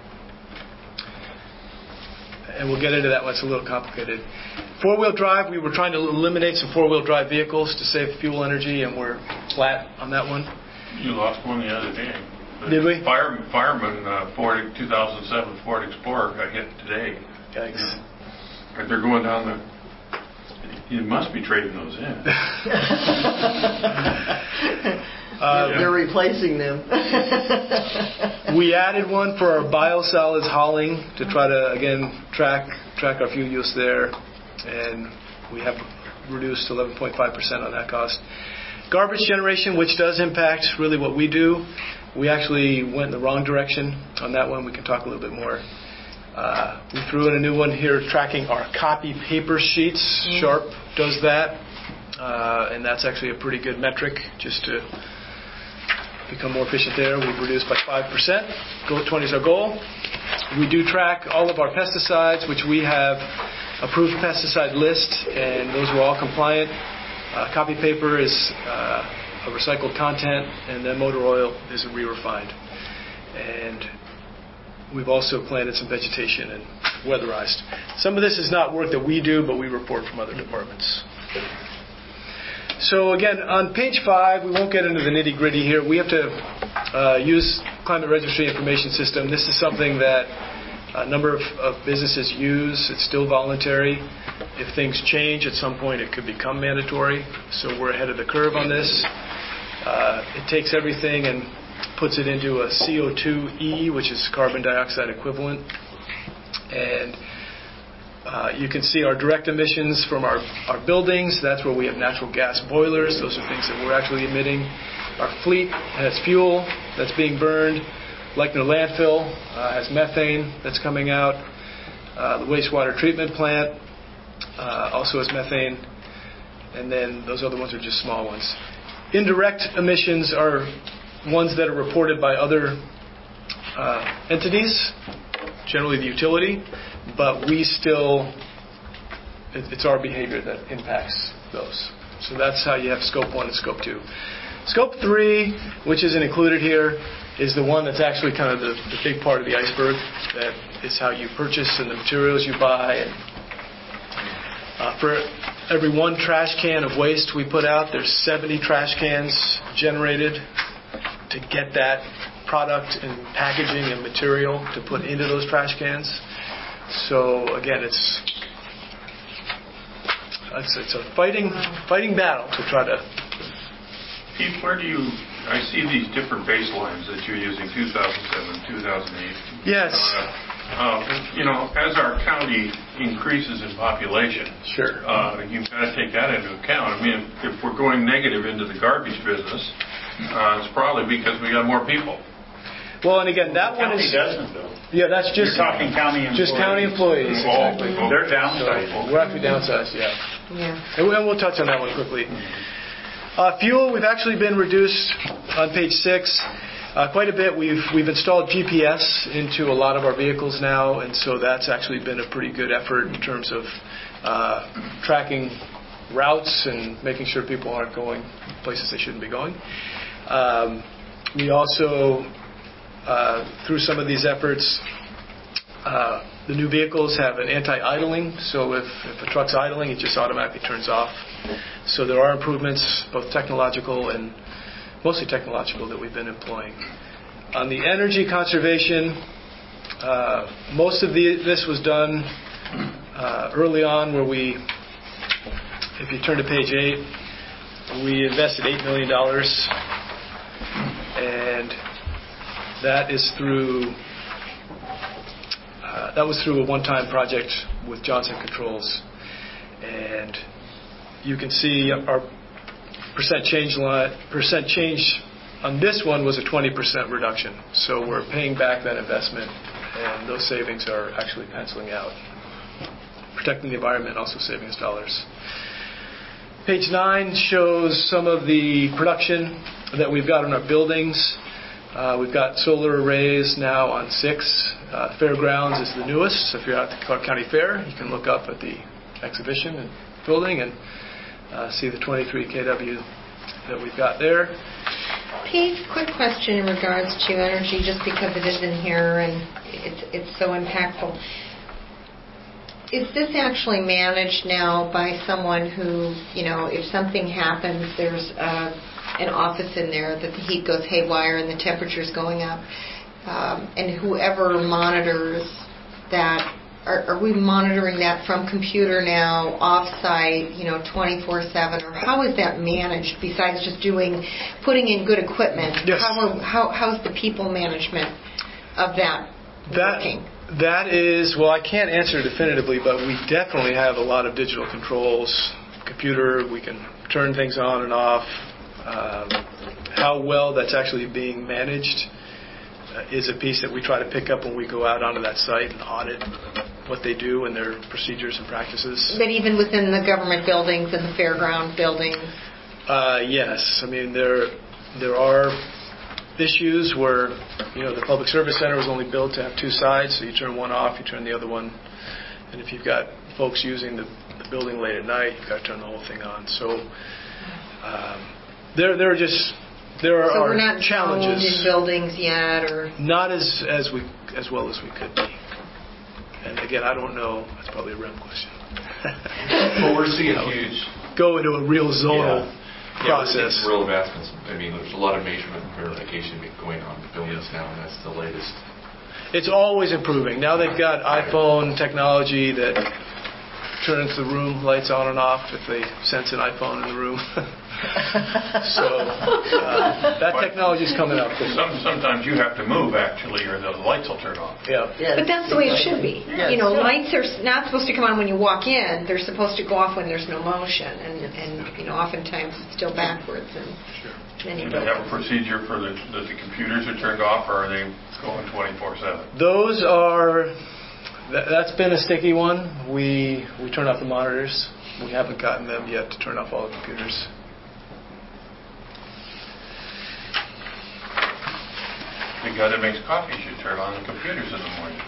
and we'll get into that one. It's a little complicated. Four-wheel drive, we were trying to eliminate some four-wheel drive vehicles to save fuel energy, and we're flat on that one. You lost one the other day. The Did we? Fire, fireman, uh, Ford two thousand seven Ford Explorer got hit today. Yikes. Yeah. They're going down the... You must be trading those in. Uh, They're replacing them. We added one for our biosolids hauling to try to, again, track track our fuel use there, and we have reduced eleven point five percent on that cost. Garbage generation, which does impact really what we do, we actually went in the wrong direction on that one. We can talk a little bit more. Uh, we threw in a new one here tracking our copy paper sheets. Mm. Sharp does that, uh, and that's actually a pretty good metric just to become more efficient there. We've reduced by five percent. Goal twenty is our goal. We do track all of our pesticides, which we have approved pesticide list, and those were all compliant. Uh, copy paper is uh, a recycled content, and then motor oil is a re-refined. And we've also planted some vegetation and weatherized. Some of this is not work that we do, but we report from other departments. So again, on page five, we won't get into the nitty-gritty here. We have to uh, use Climate Registry Information System. This is something that a number of, of businesses use. It's still voluntary. If things change at some point, it could become mandatory. So we're ahead of the curve on this. Uh, it takes everything and puts it into a C O two E, which is carbon dioxide equivalent. And uh, you can see our direct emissions from our, our buildings. That's where we have natural gas boilers. Those are things that we're actually emitting. Our fleet has fuel that's being burned. Lechner landfill uh, has methane that's coming out. Uh, the wastewater treatment plant uh, also has methane. And then those other ones are just small ones. Indirect emissions are ones that are reported by other uh, entities, generally the utility, but we still, it, it's our behavior that impacts those. So that's how you have scope one and scope two. Scope three, which isn't included here, is the one that's actually kind of the, the big part of the iceberg. That is how you purchase and the materials you buy. And uh, for every one trash can of waste we put out, there's seventy trash cans generated to get that product and packaging and material to put into those trash cans. So again, it's it's, it's a fighting fighting battle to try to. Pete, where do you? I see these different baselines that you're using: two thousand seven, two thousand eight. Yes. Uh, uh, you know, as our county increases in population, sure, uh, you've got to take that into account. I mean, if, if we're going negative into the garbage business, uh, it's probably because we got more people. Well, and again, that County one is doesn't, Bill. yeah, that's just You're talking county employees. just county employees, exactly. Oh, They're downsized. So we're actually downsized, yeah. Yeah. And we'll touch on that one quickly. Uh, fuel, we've actually been reduced on page six uh, quite a bit. We've we've installed G P S into a lot of our vehicles now, and so that's actually been a pretty good effort in terms of uh, tracking routes and making sure people aren't going places they shouldn't be going. Um, we also, uh, through some of these efforts, uh, the new vehicles have an anti-idling, so if, if a truck's idling, it just automatically turns off. So there are improvements, both technological and mostly technological, that we've been employing. On the energy conservation, uh, most of the, this was done uh, early on, where we, if you turn to page eight, we invested eight million dollars, and that is through uh, that was through a one-time project with Johnson Controls, and you can see our percent change line, percent change on this one was a twenty percent reduction. So we're paying back that investment, and those savings are actually penciling out, protecting the environment, also saving us dollars. Page nine shows some of the production that we've got in our buildings. Uh, we've got solar arrays now on six. Uh, Fairgrounds is the newest. So if you're at the Clark County Fair, you can look up at the exhibition and building and uh, see the twenty-three K W that we've got there. Pete, quick question in regards to energy, just because it is in here and it's it's so impactful. Is this actually managed now by someone who, you know, if something happens, there's uh, an office in there that the heat goes haywire and the temperature's going up, um, and whoever monitors that, are, are we monitoring that from computer now, off-site, you know, twenty-four seven, or how is that managed besides just doing, putting in good equipment? Yes. How, are, how how's the people management of that, that working? That is, well, I can't answer definitively, but we definitely have a lot of digital controls. Computer, we can turn things on and off. Um, how well that's actually being managed uh, is a piece that we try to pick up when we go out onto that site and audit what they do and their procedures and practices. But even within the government buildings and the fairground buildings? Uh, yes. I mean, there there are issues where, you know, the Public Service Center was only built to have two sides, so you turn one off, you turn the other one. And if you've got folks using the, the building late at night, you've got to turn the whole thing on. So um, there, there are just there are, so we're are not challenges. in buildings yet, or not as as we as well as we could be. And again, I don't know. That's probably a R E M question. Well, we're seeing huge go into a real zonal yeah. process. Yeah, we're seeing real advancements. I mean, there's a lot of measurement and verification going on in the buildings now, and that's the latest. It's always improving. Now they've got iPhone technology that turns the room lights on and off if they sense an iPhone in the room. So uh, that technology is coming up. Some, sometimes you have to move, actually, or the lights will turn off. Yeah. Yes, but that's the way it should be. Yes. You know, lights are not supposed to come on when you walk in. They're supposed to go off when there's no motion, and and you know, oftentimes it's still backwards and many. Do they have a procedure for the that the computers are turned off, or are they going twenty-four seven? Those are. That, that's been a sticky one. We we turn off the monitors. We haven't gotten them yet to turn off all the computers. The guy that makes coffee should turn on the computers in the morning.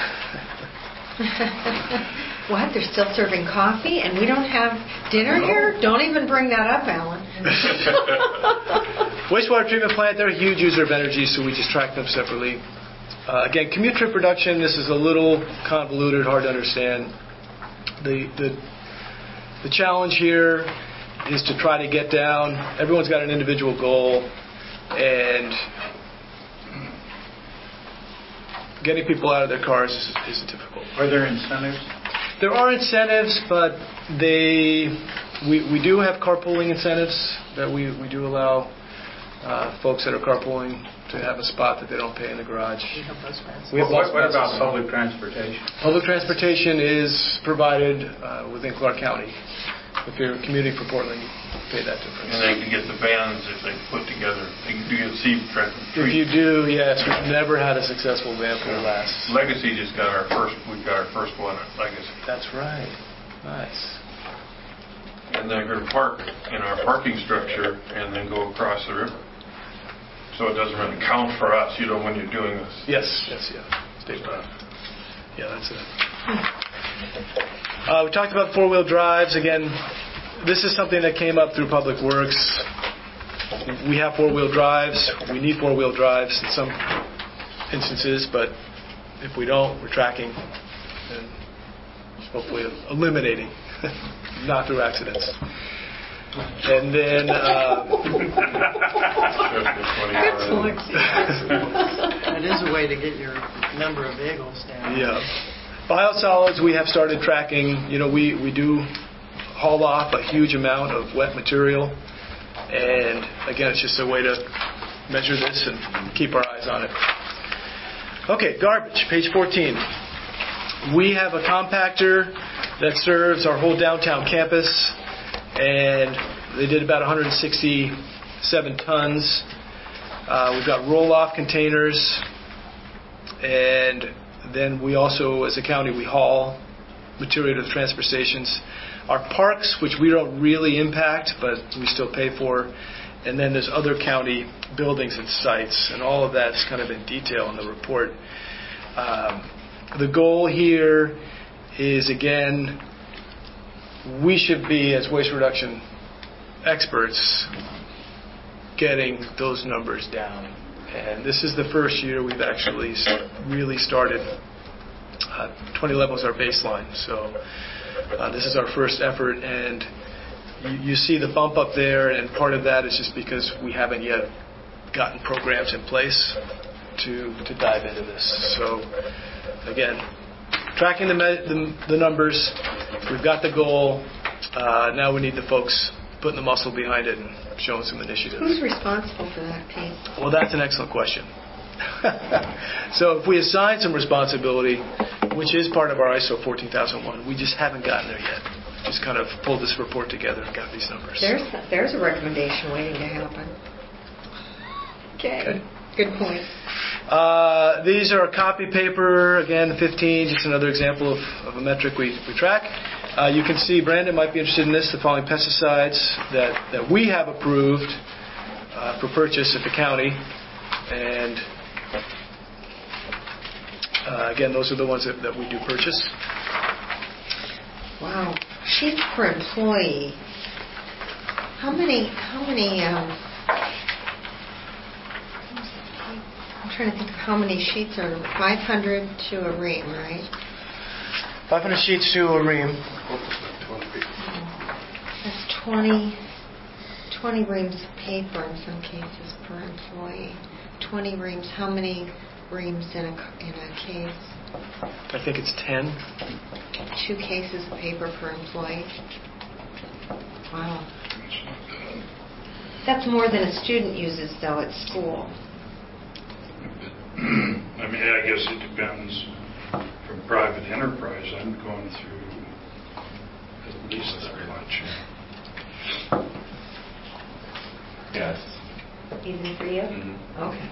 What? They're still serving coffee, and we don't have dinner No. here? Don't even bring that up, Alan. Wastewater treatment plant, they're a huge user of energy, so we just track them separately. Uh, again, commute trip reduction, this is a little convoluted, hard to understand. The, the, the challenge here is to try to get down. Everyone's got an individual goal, and getting people out of their cars is, is difficult. Are there incentives? There are incentives, but they we, we do have carpooling incentives that we, we do allow uh, folks that are carpooling to have a spot that they don't pay in the garage. We have bus passes. We have What, bus what passes. about public transportation? Public transportation is provided uh, within Clark County. If you're commuting for Portland, you pay that difference. And they can get the vans if they put together. They can do you see If you do, yes, we've never had a successful van for the last. Legacy just got our first. We got our first one at Legacy. That's right. Nice. And they're going to park in our parking structure and then go across the river. So it doesn't really count for us, you know, when you're doing this. Yes, yes, yeah. State road. Yeah, that's it. Uh, we talked about four-wheel drives. Again, this is something that came up through Public Works. We have four-wheel drives. We need four-wheel drives in some instances, but if we don't, we're tracking and hopefully eliminating, not through accidents. And then, uh, Excellent. That is a way to get your number of bagels down. yeah. Biosolids, we have started tracking. You know, we, we do haul off a huge amount of wet material. And again, it's just a way to measure this and keep our eyes on it. Okay, garbage, page fourteen. We have a compactor that serves our whole downtown campus, and they did about one hundred sixty-seven tons. Uh, we've got roll-off containers, and then we also, as a county, we haul material to the transfer stations. Our parks, which we don't really impact, but we still pay for, and then there's other county buildings and sites, and all of that's kind of in detail in the report. Um, the goal here is, again, we should be, as waste reduction experts, getting those numbers down. And this is the first year we've actually really started. Uh, twenty eleven was our baseline, so uh, this is our first effort, and you, you see the bump up there, and part of that is just because we haven't yet gotten programs in place to to dive into this. So again, tracking the me- the, the numbers, we've got the goal. Uh, now we need the folks putting the muscle behind it and showing some initiatives. Who's responsible for that, Pete? Well, that's an excellent question. So if we assign some responsibility, which is part of our I S O fourteen thousand one, we just haven't gotten there yet. Just kind of pulled this report together and got these numbers. There's there's a recommendation waiting to happen. Okay. Okay. Good point. Uh, these are copy paper, again, fifteen, just another example of, of a metric we, we track. Uh, you can see, Brandon might be interested in this, the following pesticides that, that we have approved uh, for purchase at the county. And uh, again, those are the ones that, that we do purchase. Wow. Sheets per employee. How many, how many, um, I'm trying to think of how many sheets are five hundred to a ream, right? five hundred sheets to a ream. That's twenty, twenty reams of paper in some cases per employee. twenty reams. How many reams in a, in a case? I think it's ten. Two cases of paper per employee. Wow. That's more than a student uses, though, at school. I mean, I guess it depends. From private enterprise, I'm going through at least that much. Yes. Easy for you? Mm-hmm. Okay.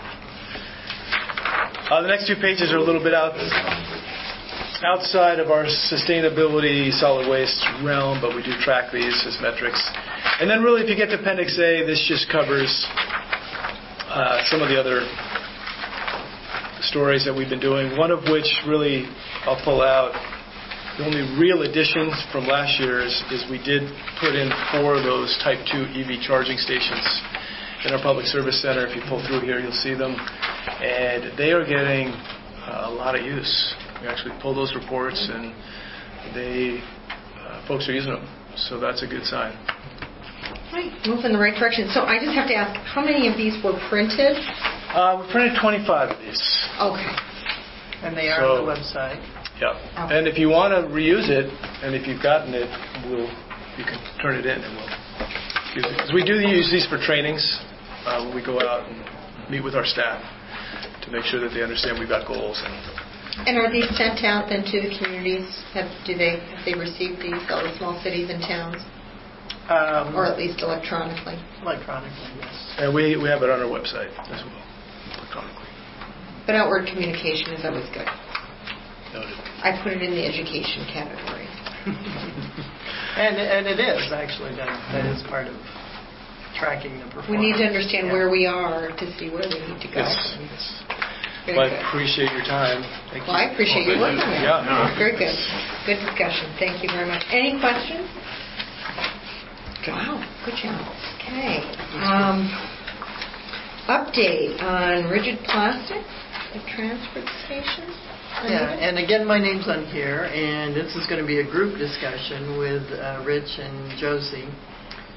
Uh, the next two pages are a little bit out outside of our sustainability solid waste realm, but we do track these as metrics. And then really, if you get to Appendix A, this just covers uh, some of the other stories that we've been doing, one of which really I'll pull out. The only real additions from last year is, is we did put in four of those Type two E V charging stations in our Public Service Center. If you pull through here, you'll see them. And they are getting uh, a lot of use. We actually pull those reports, and they uh, folks are using them. So that's a good sign. Right, move in the right direction. So I just have to ask, how many of these were printed? Uh, we printed twenty-five of these. Okay. And they are So- on the website. Yeah. Okay. And if you want to reuse it, and if you've gotten it, we'll you can turn it in, and we'll use it. 'Cause we do use these for trainings uh, when we go out and meet with our staff to make sure that they understand we've got goals. And And are these sent out then to the communities? Have do they have they received these, all the small cities and towns, Um, or at least electronically? electronically, yes. and we we have it on our website as well, electronically. But outward communication is always good. Noted. I put it in the education category. And and it is actually that that is part of tracking the performance. We need to understand Yeah. where we are to see where we need to go. Yes. yes. Very Well, I good. appreciate your time. Thank Well, I you. appreciate you working on it. Yeah. Very good. Good discussion. Thank you very much. Any questions? Okay. Wow, good job. Okay. Um, update on rigid plastics at transfer stations? Yeah, and again, my name's on here, and this is going to be a group discussion with uh, Rich and Josie.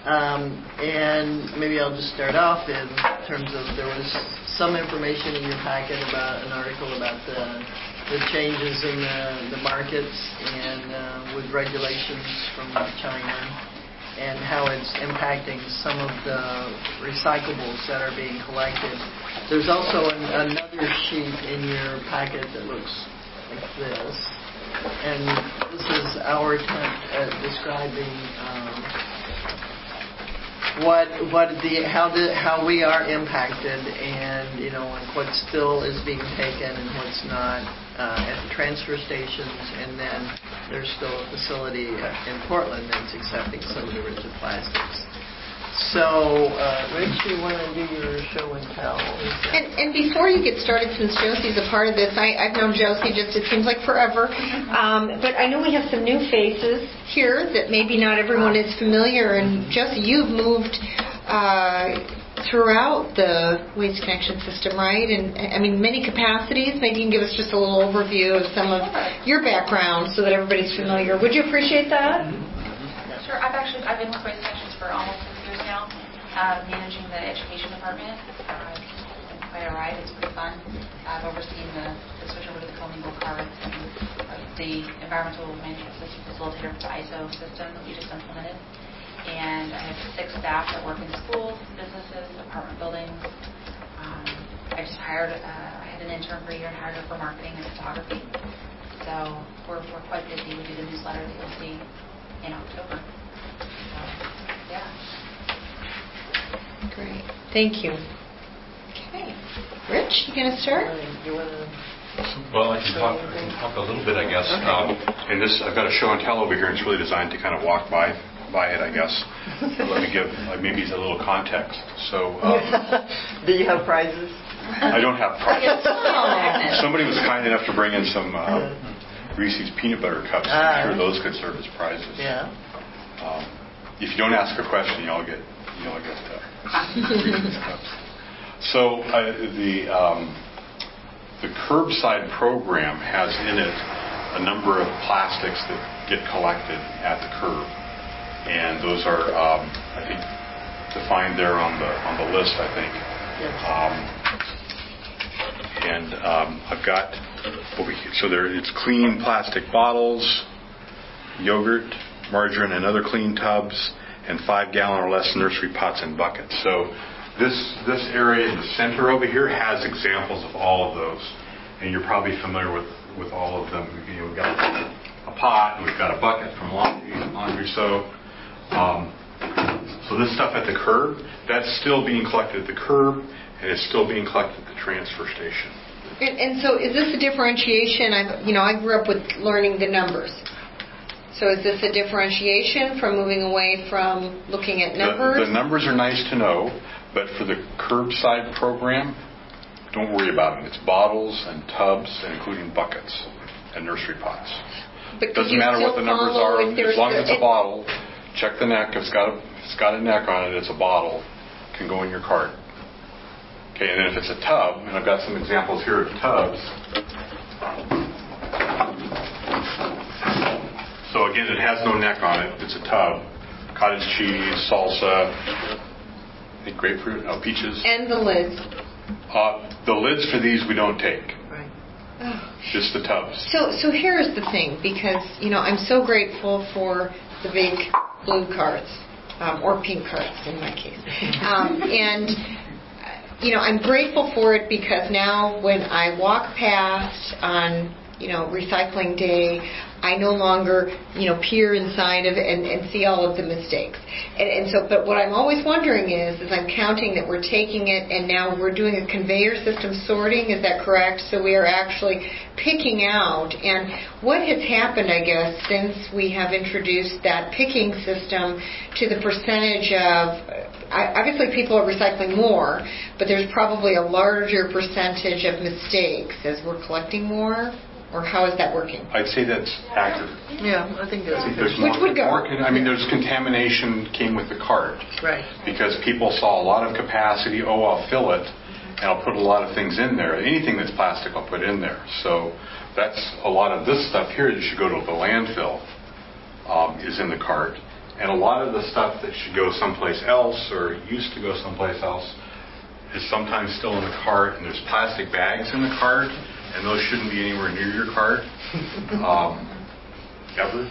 Um, and maybe I'll just start off in terms of there was some information in your packet about an article about the, the changes in the, the markets and uh, with regulations from China and how it's impacting some of the recyclables that are being collected. There's also an, another sheet in your packet that looks like this. And this is our attempt at describing um, what what the how the how we are impacted, and you know what still is being taken and what's not uh, at the transfer stations, and then there's still a facility in Portland that's accepting some of the rigid plastics. So, uh, Rich, you want to do your show and tell? And, and before you get started, since Josie's a part of this, I, I've known Josie just, it seems like forever, um, but I know we have some new faces here that maybe not everyone is familiar, and Josie, you've moved uh, throughout the Waste Connection system, right? And, I mean, many capacities. Maybe you can give us just a little overview of some of your background so that everybody's familiar. Would you appreciate that? Sure. I've actually, I've been with Waste Connections for almost now, uh, managing the education department. Uh, it's been quite a ride. It's pretty fun. I've overseen the, the switch over to the commingled cards and uh, the environmental management system facilitator for the I S O system that we just implemented. And I have six staff that work in schools, businesses, apartment buildings. Um, I just hired, uh, I had an intern for a year and hired her for marketing and photography. So we're, we're quite busy. We do the newsletter that you'll see in October. So, yeah. Great. Thank you. Okay. Rich, you going to start? Well, I can talk, I can talk a little bit, I guess. Um, and this, I've got a show and tell over here, and it's really designed to kind of walk by by it, I guess. Let me give uh, maybe a little context. So, um, do you have prizes? I don't have prizes. Somebody was kind enough to bring in some uh, Reese's peanut butter cups. I'm sure those could serve as prizes. Yeah. Um, if you don't ask a question, y'all get y'all get uh, Reese's cups. So uh, the um, the curbside program has in it a number of plastics that get collected at the curb, and those are um, I think defined there on the on the list. I think. Yes. Um, and um, I've got over here. So there, it's clean plastic bottles, yogurt, margarine, and other clean tubs, and five gallon or less nursery pots and buckets. So this this area in the center over here has examples of all of those, and you're probably familiar with, with all of them. You know, we've got a pot, and we've got a bucket from laundry, laundry soap. Um, so this stuff at the curb, that's still being collected at the curb, and it's still being collected at the transfer station. And, and so, is this a differentiation? I, you know, I grew up with learning the numbers. So is this a differentiation from moving away from looking at numbers? The, the numbers are nice to know, but for the curbside program, don't worry about them. It's bottles and tubs, and including buckets and nursery pots. But doesn't matter what the numbers are. As long as it's a bottle, check the neck. If it's got a, if it's got a neck on it, it's a bottle. It can go in your cart. Okay, and then if it's a tub, and I've got some examples here of tubs. So again, it has no neck on it. It's a tub. Cottage cheese, salsa, I think grapefruit, no, peaches. And the lids. Uh, the lids for these we don't take. Right. Oh. Just the tubs. So, so here's the thing, because you know I'm so grateful for the big blue carts, um, or pink carts in my case, um, and you know I'm grateful for it because now when I walk past on you know recycling day, I no longer, you know, peer inside of it and, and see all of the mistakes. And, and so, but what I'm always wondering is, is I'm counting that we're taking it and now we're doing a conveyor system sorting. Is that correct? So we are actually picking out. And what has happened, I guess, since we have introduced that picking system to the percentage of, obviously people are recycling more, but there's probably a larger percentage of mistakes as we're collecting more. Or how is that working? I'd say that's accurate. Yeah, I think that's I think good. there's more, Which would go? more con- I mean, there's contamination came with the cart. Right. Because people saw a lot of capacity. Oh, I'll fill it, and I'll put a lot of things in there. Anything that's plastic, I'll put in there. So that's a lot of this stuff here that should go to the landfill um, is in the cart. And a lot of the stuff that should go someplace else or used to go someplace else is sometimes still in the cart, and there's plastic bags in the cart, and those shouldn't be anywhere near your cart, um, ever.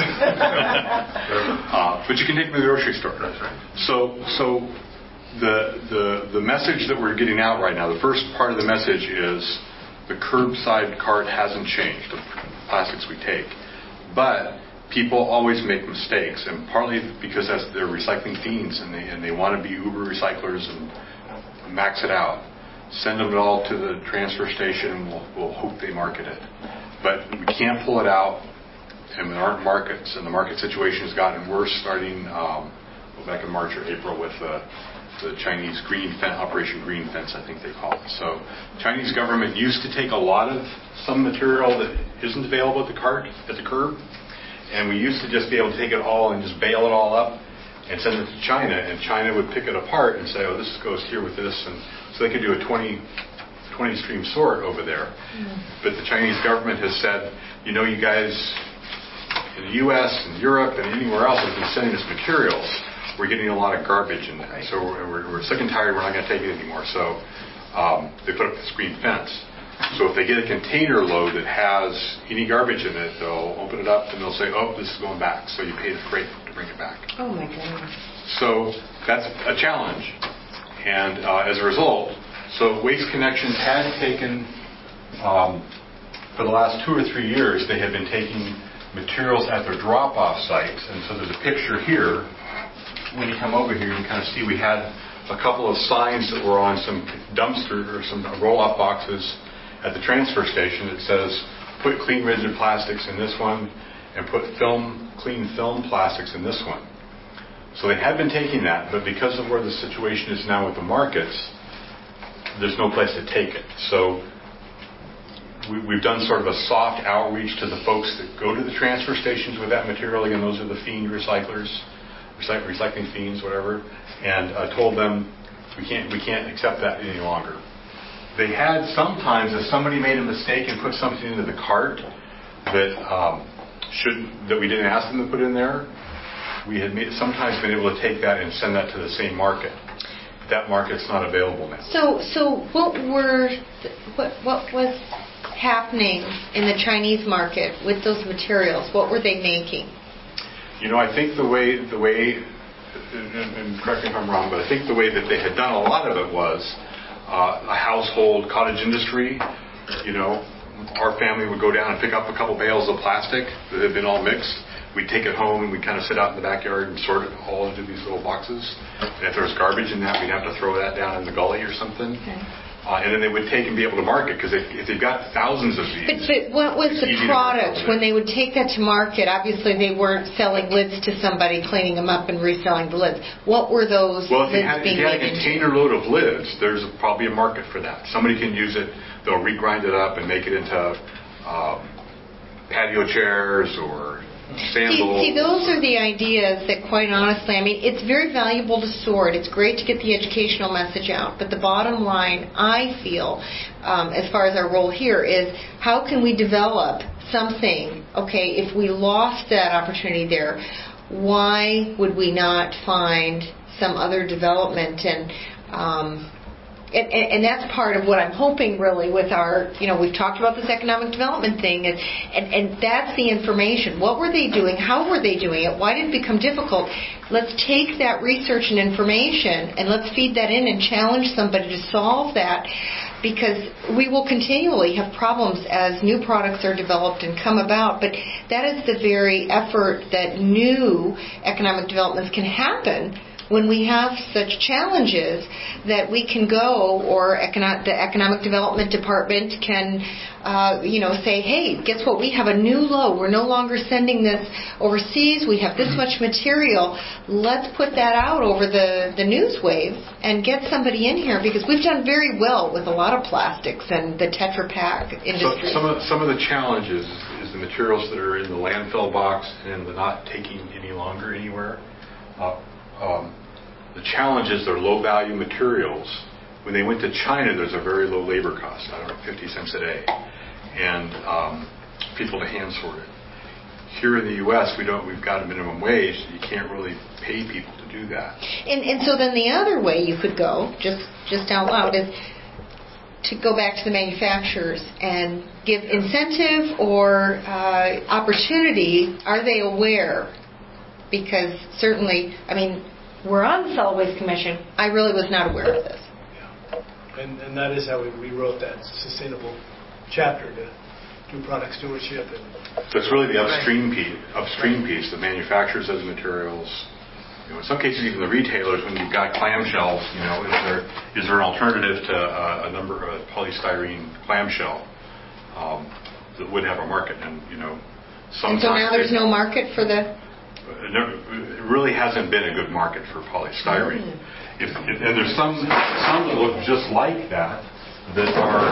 uh, but you can take them to the grocery store. That's right. So, so the the the message that we're getting out right now, the first part of the message is the curbside cart hasn't changed, the plastics we take, but people always make mistakes, and partly because that's they're recycling fiends, and they and they want to be uber recyclers and max it out. Send them all to the transfer station, and we'll, we'll hope they market it. But we can't pull it out, and there aren't markets, and the market situation has gotten worse starting um, back in March or April with uh, the Chinese green fence, Operation Green Fence, I think they call it. So Chinese government used to take a lot of some material that isn't available at the cart, at the curb, and we used to just be able to take it all and just bail it all up and send it to China, and China would pick it apart and say, oh, this goes here with this, and so they could do a twenty, twenty stream sort over there. Mm. But the Chinese government has said, you know, you guys in the U S and Europe and anywhere else have been sending us materials. We're getting a lot of garbage in that. So we're, we're, we're sick and tired. We're not going to take it anymore. So um, they put up this green fence. So if they get a container load that has any garbage in it, they'll open it up and they'll say, oh, this is going back. So you pay the freight to bring it back. Oh, my goodness. So that's a challenge. And uh, as a result, so Waste Connections had taken, um, for the last two or three years, they have been taking materials at their drop-off sites. And so there's a picture here. When you come over here, you can kind of see we had a couple of signs that were on some dumpster or some roll-off boxes at the transfer station that says, put clean rigid plastics in this one and put film, clean film plastics in this one. So they have been taking that, but because of where the situation is now with the markets, there's no place to take it. So we, we've done sort of a soft outreach to the folks that go to the transfer stations with that material. Again, those are the fiend recyclers, recyc- recycling fiends, whatever, and uh, told them we can't we can't accept that any longer. They had sometimes, if somebody made a mistake and put something into the cart that um, should that we didn't ask them to put in there, we had made, sometimes been able to take that and send that to the same market. That market's not available now. So, so what were what what was happening in the Chinese market with those materials? What were they making? You know, I think the way the way, and, and correct me if I'm wrong, but I think the way that they had done a lot of it was uh, a household cottage industry. You know, our family would go down and pick up a couple bales of plastic that had been all mixed. We'd take it home and we'd kind of sit out in the backyard and sort it all into these little boxes. And if there was garbage in that, we'd have to throw that down in the gully or something. Okay. Uh, and then they would take and be able to market, because if, if they've got thousands of these. But, but what was the product when they would take that to market? Obviously, they weren't selling lids to somebody, cleaning them up and reselling the lids. What were those well, if lids you had, being if you had a made container load of lids, there's a, probably a market for that. Somebody can use it. They'll regrind it up and make it into um, patio chairs or sandals. See, see, those are the ideas that, quite honestly, I mean, it's very valuable to sort. It's great to get the educational message out. But the bottom line, I feel, um, as far as our role here, is how can we develop something, okay, if we lost that opportunity there, why would we not find some other development? And um, And, and, and that's part of what I'm hoping, really, with our, you know, we've talked about this economic development thing, and, and, and that's the information. What were they doing? How were they doing it? Why did it become difficult? Let's take that research and information and let's feed that in and challenge somebody to solve that, because we will continually have problems as new products are developed and come about. But that is the very effort that new economic developments can happen when we have such challenges, that we can go, or econo- the Economic Development Department can, uh, you know, say, hey, guess what? We have a new low. We're no longer sending this overseas. We have this much material. Let's put that out over the, the news wave and get somebody in here, because we've done very well with a lot of plastics and the Tetra Pak industry. So some of, some of the challenges is the materials that are in the landfill box and the not taking any longer anywhere. Uh, Um, the challenge is they're low-value materials. When they went to China, there's a very low labor cost, I don't know, fifty cents a day, and um, people to hand sort it. here in the U S, we don't, we've got a minimum wage. You can't really pay people to do that. And and so then the other way you could go, just just out loud, is to go back to the manufacturers and give incentive or uh, opportunity. Are they aware? Because certainly, I mean, we're on the Solid Waste Commission. I really was not aware of this. Yeah. And, and that is how we rewrote that sustainable chapter to do product stewardship. And So it's really the upstream piece, upstream piece, the manufacturers of the materials. You know, in some cases, even the retailers, when you've got clamshells, you know, is there is there an alternative to uh, a number of polystyrene clamshell um, that would have a market? And you know, And so now there's no market for the. It really hasn't been a good market for polystyrene. Mm. If, if, and there's some some that look just like that that are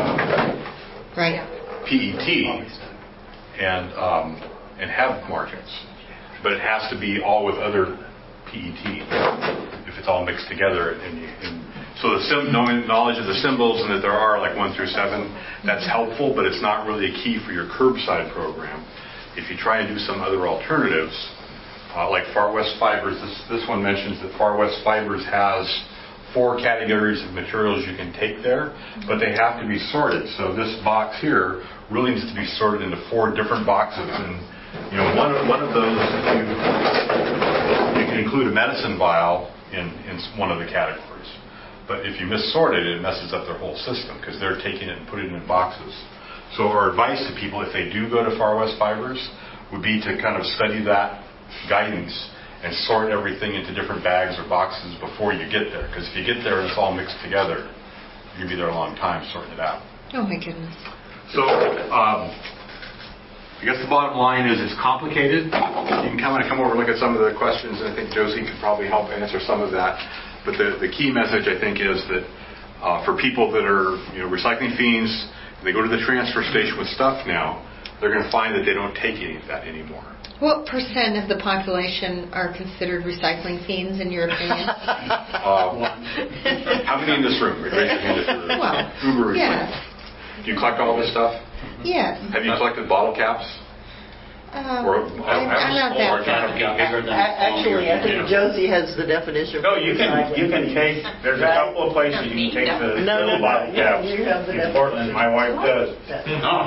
uh, right. P E T and um, and have margins, but it has to be all with other P E T if it's all mixed together. And, you, and so the sim, knowing knowledge of the symbols and that there are like one through seven, that's helpful, but it's not really a key for your curbside program. If you try and do some other alternatives, uh, like Far West Fibers, this this one mentions that Far West Fibers has four categories of materials you can take there, but they have to be sorted. So this box here really needs to be sorted into four different boxes, and you know, one of one of those, you, you can include a medicine vial in in one of the categories, but if you missort it, it messes up their whole system because they're taking it and putting it in boxes. So our advice to people, if they do go to Far West Fibers, would be to kind of study that guidance and sort everything into different bags or boxes before you get there. Because if you get there and it's all mixed together, you're going to be there a long time sorting it out. Oh, my goodness. So, um, I guess the bottom line is it's complicated. You can come and come over and look at some of the questions, and I think Josie could probably help answer some of that. But the, the key message, I think, is that uh, for people that are, you know, recycling fiends, and they go to the transfer station with stuff now, they're going to find that they don't take any of that anymore. What percent of the population are considered recycling fiends, in your opinion? um, how many in this room? Raise your hand if you're well, Uber yes. Do you collect all this stuff? Yes. Have you collected bottle caps? Um, or, I'm, I'm not that bad. Actually, I think Josie has the definition. No, you can you can take. There's a couple of places you can take the no, little no, bottle no, caps. You have the in Portland, my wife does. Oh,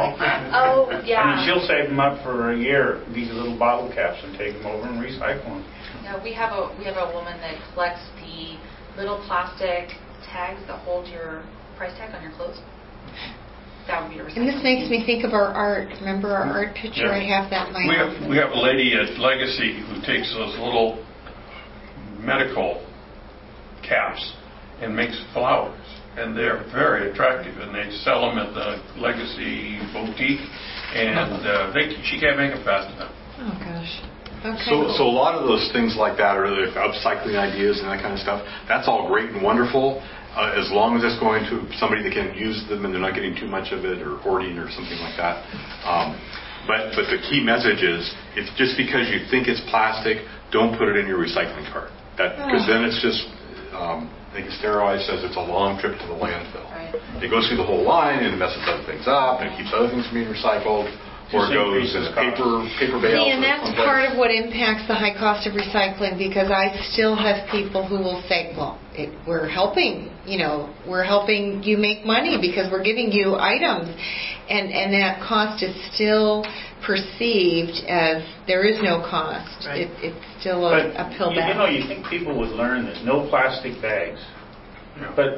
yeah. I mean, she'll save them up for a year. These little bottle caps and take them over and recycle them. Yeah, we have a we have a woman that collects the little plastic tags that hold your price tag on your clothes. That would be a And this makes me think of our art. Remember our art picture? Yeah. I have that in my We house. have, we have a lady at Legacy who takes those little medical caps and makes flowers. And they're very attractive. And they sell them at the Legacy boutique. And uh, they, she can't make them fast enough. Oh, gosh. Okay. So, so a lot of those things like that, or the upcycling ideas and that kind of stuff, that's all great and wonderful. Uh, as long as it's going to somebody that can use them and they're not getting too much of it or hoarding or something like that. Um, but but the key message is, it's just because you think it's plastic, don't put it in your recycling cart. That because then it's just, um, I think Sterilized says it's a long trip to the landfill. Right. It goes through the whole line and it messes other things up and it keeps other things from being recycled. Or it goes as paper, paper bales. See, and that's part of what impacts the high cost of recycling, because I still have people who will say, well, it, we're helping, you know, we're helping you make money because we're giving you items. And, and that cost is still perceived as there is no cost. Right. It, it's still a But, uphill you, you battle. know, you think people would learn that no plastic bags. Yeah. But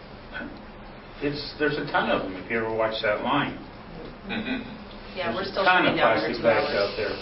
it's there's a ton of them if you ever watch that line. Mm-hmm. Yeah, we're There's still a ton of shutting down plastic for two bags hours. out there.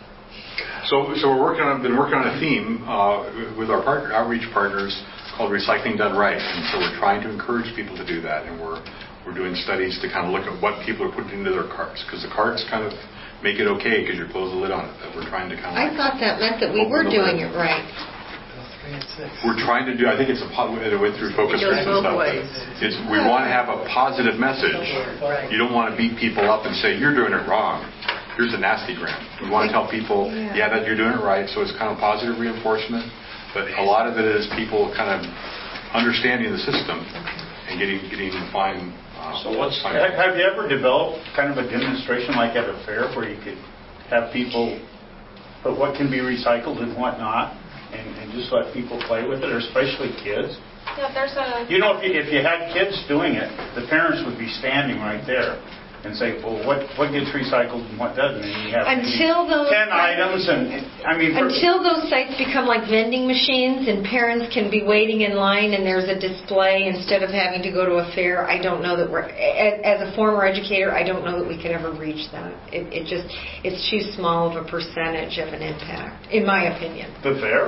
So, so we're working on, been working on a theme uh, with our partner, outreach partners called Recycling Done Right, and so we're trying to encourage people to do that, and we're we're doing studies to kind of look at what people are putting into their carts, because the carts kind of make it okay because you close the lid on it. But we're trying to kind of. I thought that meant that we open were the doing lid. it right. We're trying to do. I think it's a po- it went through focus It goes groups and both stuff. ways. It's we want to have a positive message. Right. You don't want to beat people up and say you're doing it wrong. Here's a nasty gram. We want to tell people, Yeah. yeah, that you're doing it right. So it's kind of positive reinforcement. But a lot of it is people kind of understanding the system and getting getting fine. Uh, So what's fine- have have you ever developed kind of a demonstration like at a fair where you could have people put what can be recycled and what not, and, and just let people play with it, or especially kids. Yeah, there's a... You know, if you, if you had kids doing it, the parents would be standing right there and say, well, what, what gets recycled and what doesn't? And you have Until those ten items, and I mean... For, until those sites become like vending machines and parents can be waiting in line and there's a display instead of having to go to a fair, I don't know that we're... As, as a former educator, I don't know that we could ever reach that. It, it just, it's too small of a percentage of an impact, in my opinion. The fair?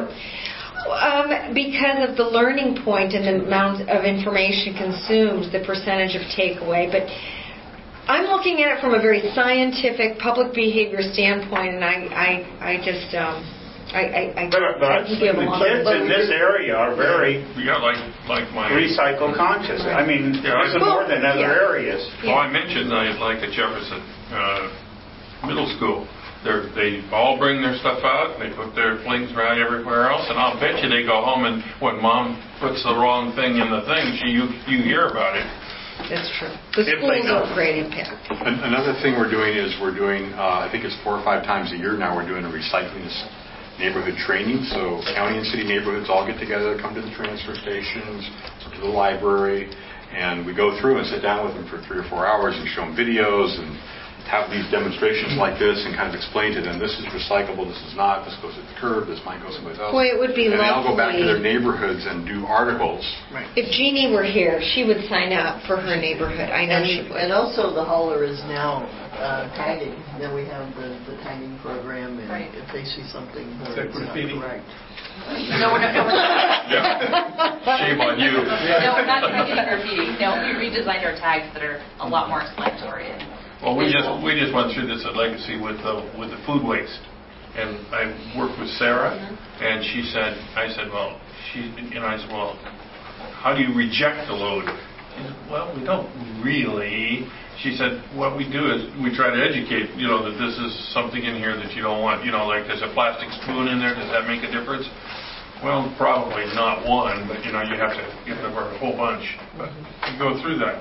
Um, because of the learning point and the amount of information consumed, the percentage of takeaway. But I'm looking at it from a very scientific public behavior standpoint, and I, I, I just, um, I, I, I, but, but I can give a the lot kids of in this area are very Yeah, like, like my... recycle conscious. I mean, Yeah, there's I- more than other yeah. areas. Well, I mentioned, I like at Jefferson uh, Middle School, They're, they all bring their stuff out, they put their flings right everywhere else, and I'll bet you they go home and when mom puts the wrong thing in the thing, she, you, you hear about it. That's true. The If they schools know. are a great impact. An- Another thing we're doing is we're doing, uh, I think it's four or five times a year now, we're doing a recycling neighborhood training. So county and city neighborhoods all get together, come to the transfer stations, to the library, and we go through and sit down with them for three or four hours and show them videos and have these demonstrations like this and kind of explain to them, this is recyclable, this is not, this goes at the curb, this might go someplace else. Boy, it would be and lovely. they all go back to their neighborhoods and do articles. Right. If Jeannie were here, she would sign up for her neighborhood. I know And, she would. and also the hauler is now uh, tagging. Then we have the, the tagging program, and Right. if they see something where Is that it's not graffiti? correct. No, we're not. No, we're not. Yeah. Shame on you. No, we're not doing any graffiti. No, we redesigned our tags that are a lot more explanatory. And Well, we just visual. we just went through this at Legacy with the with the food waste, and I worked with Sarah, and she said, I said, well, she, and I said, well, how do you reject the load? She said, well, we don't really. She said, what we do is we try to educate, you know, that this is something in here that you don't want. You know, like there's a plastic spoon in there. Does that make a difference? Well, probably not one, but you know, you have to give them a whole bunch. But you go through that.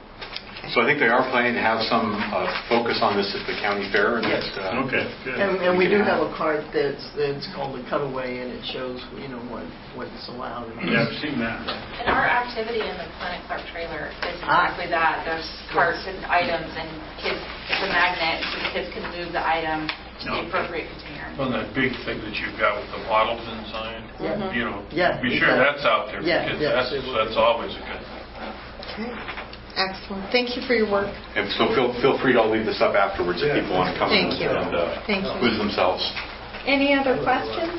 So I think they are planning to have some uh, focus on this at the county fair. And Yes. that, uh, Okay, good. And, and we We do can have have- a cart that's that's called the cutaway, and it shows you know what what's allowed. Yeah, I've seen that. And our activity in the Planet Clark trailer is Ah. exactly that. There's carts and items, and kids, it's a magnet, so the kids can move the item to the Okay. appropriate container. Well, that big thing that you've got with the bottles inside, Yeah. you know, Yeah, be sure exactly. that's out there Yeah, because yes, that's it will that's be. always a good thing. Okay. Excellent. Thank you for your work. And so feel feel free to leave this up afterwards if people want to come Thank in you. and uh, Thank you. quiz themselves. Any other questions?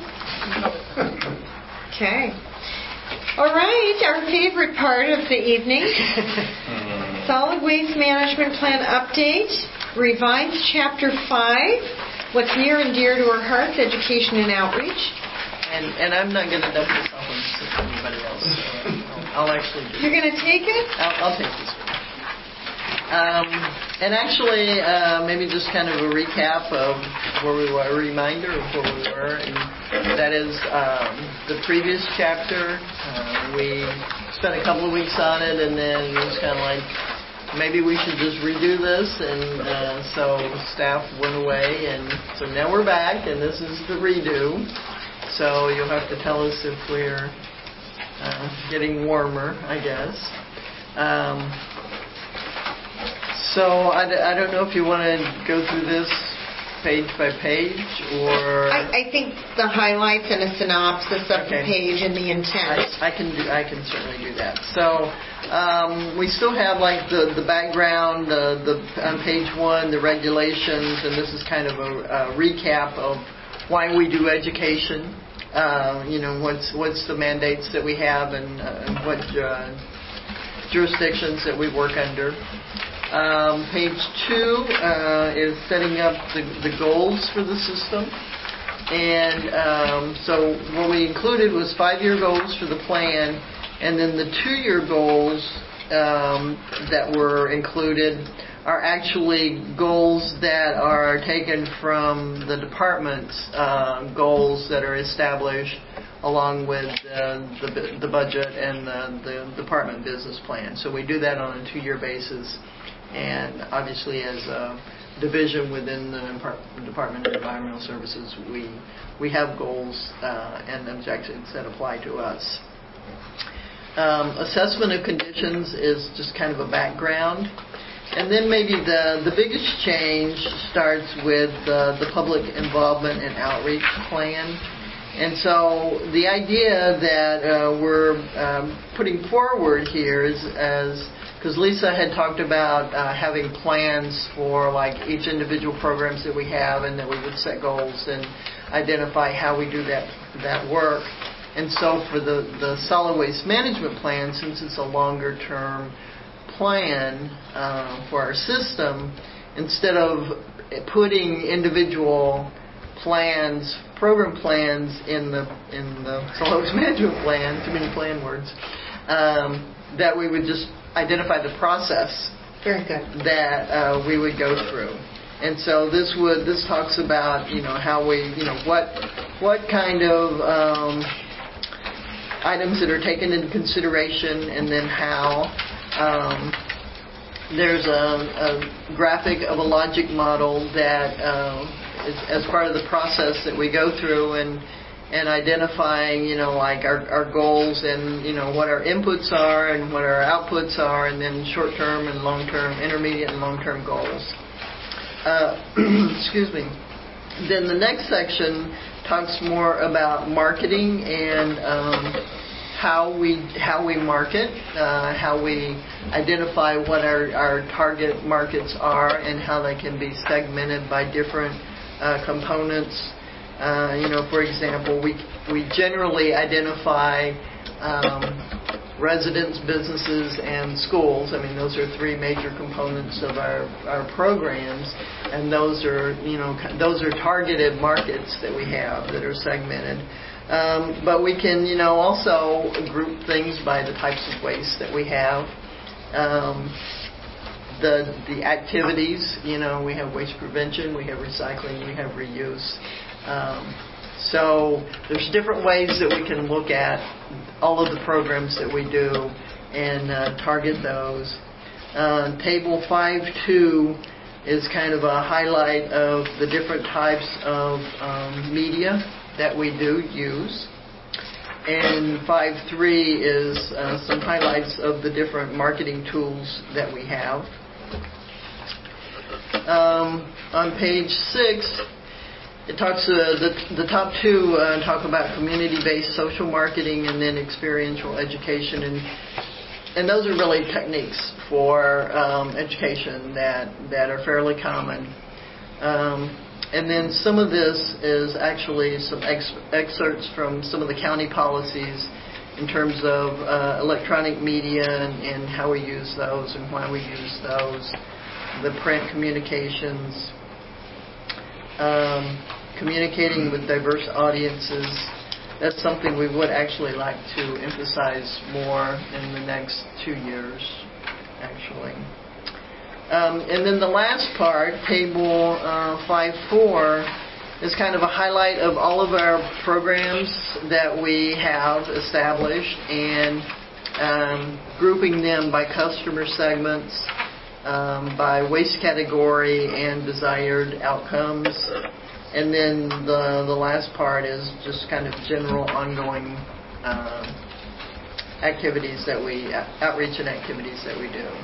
Okay. All right, our favorite part of the evening. Solid Waste Management Plan Update, revised Chapter five, what's near and dear to our hearts, education and outreach. And and I'm not going to dump this off on anybody else. So I'll, I'll actually do. You're going to take it? I'll, I'll take this one. Um, and actually, uh, maybe just kind of a recap of where we were, a reminder of where we were, and that is um, the previous chapter. Uh, we spent a couple of weeks on it, and then it was kind of like, maybe we should just redo this, and uh, so staff went away, and so now we're back, and this is the redo. So you'll have to tell us if we're uh, getting warmer, I guess. Um, so I, d- I don't know if you want to go through this page by page, or I, I think the highlights and a synopsis of the Okay. page and the intent. I, I can do, I can certainly do that. So um, we still have like the the background, uh, the on page one, the regulations, and this is kind of a, a recap of why we do education. Uh, you know, what's what's the mandates that we have, and, uh, and what uh, jurisdictions that we work under. Um, page two uh, is setting up the, the goals for the system. And um, so what we included was five-year goals for the plan, and then the two-year goals um, that were included are actually goals that are taken from the department's uh, goals that are established along with uh, the, the budget and the, the department business plan. So we do that on a two-year basis. And obviously, as a division within the Depart- Department of Environmental Services, we we have goals uh, and objectives that apply to us. Um, assessment of conditions is just kind of a background. And then maybe the, the biggest change starts with uh, the public involvement and outreach plan. And so the idea that uh, we're um, putting forward here is as, because Lisa had talked about uh, having plans for like each individual programs that we have, and that we would set goals and identify how we do that that work. And so for the, the solid waste management plan, since it's a longer term plan uh, for our system, instead of putting individual plans, program plans in the in the solid waste management plan, too many plan words, um, that we would just identify the process Very good. that uh, we would go through. And so this would this talks about you know how we you know what what kind of um, items that are taken into consideration, and then how. Um, there's a, a graphic of a logic model that uh, is as part of the process that we go through, and and identifying, you know, like our, our goals and, you know, what our inputs are and what our outputs are, and then short-term and long-term, intermediate and long-term goals. Uh, excuse me. Then the next section talks more about marketing and um, how we how we market, uh, how we identify what our, our target markets are, and how they can be segmented by different uh, components. Uh, you know, for example, we we generally identify um, residents, businesses, and schools. I mean, those are three major components of our, our programs, and those are you know those are targeted markets that we have that are segmented. Um, but we can, you know, also group things by the types of waste that we have. Um, the the activities, you know, we have waste prevention, we have recycling, we have reuse. Um, so there's different ways that we can look at all of the programs that we do and uh, target those. Uh, table five two is kind of a highlight of the different types of um, media that we do use. And five three is uh, some highlights of the different marketing tools that we have. Um, on page six, it talks, uh, the, the top two uh, talk about community-based social marketing and then experiential education. And and those are really techniques for um, education that, that are fairly common. Um, And then some of this is actually some ex- excerpts from some of the county policies in terms of uh, electronic media and, and how we use those and why we use those, the print communications, um, communicating with diverse audiences. That's something we would actually like to emphasize more in the next two years, actually. Um, and then the last part, table uh, five four, is kind of a highlight of all of our programs that we have established and um, grouping them by customer segments, um, by waste category and desired outcomes. And then the, the last part is just kind of general ongoing uh, activities that we, outreach and activities that we do.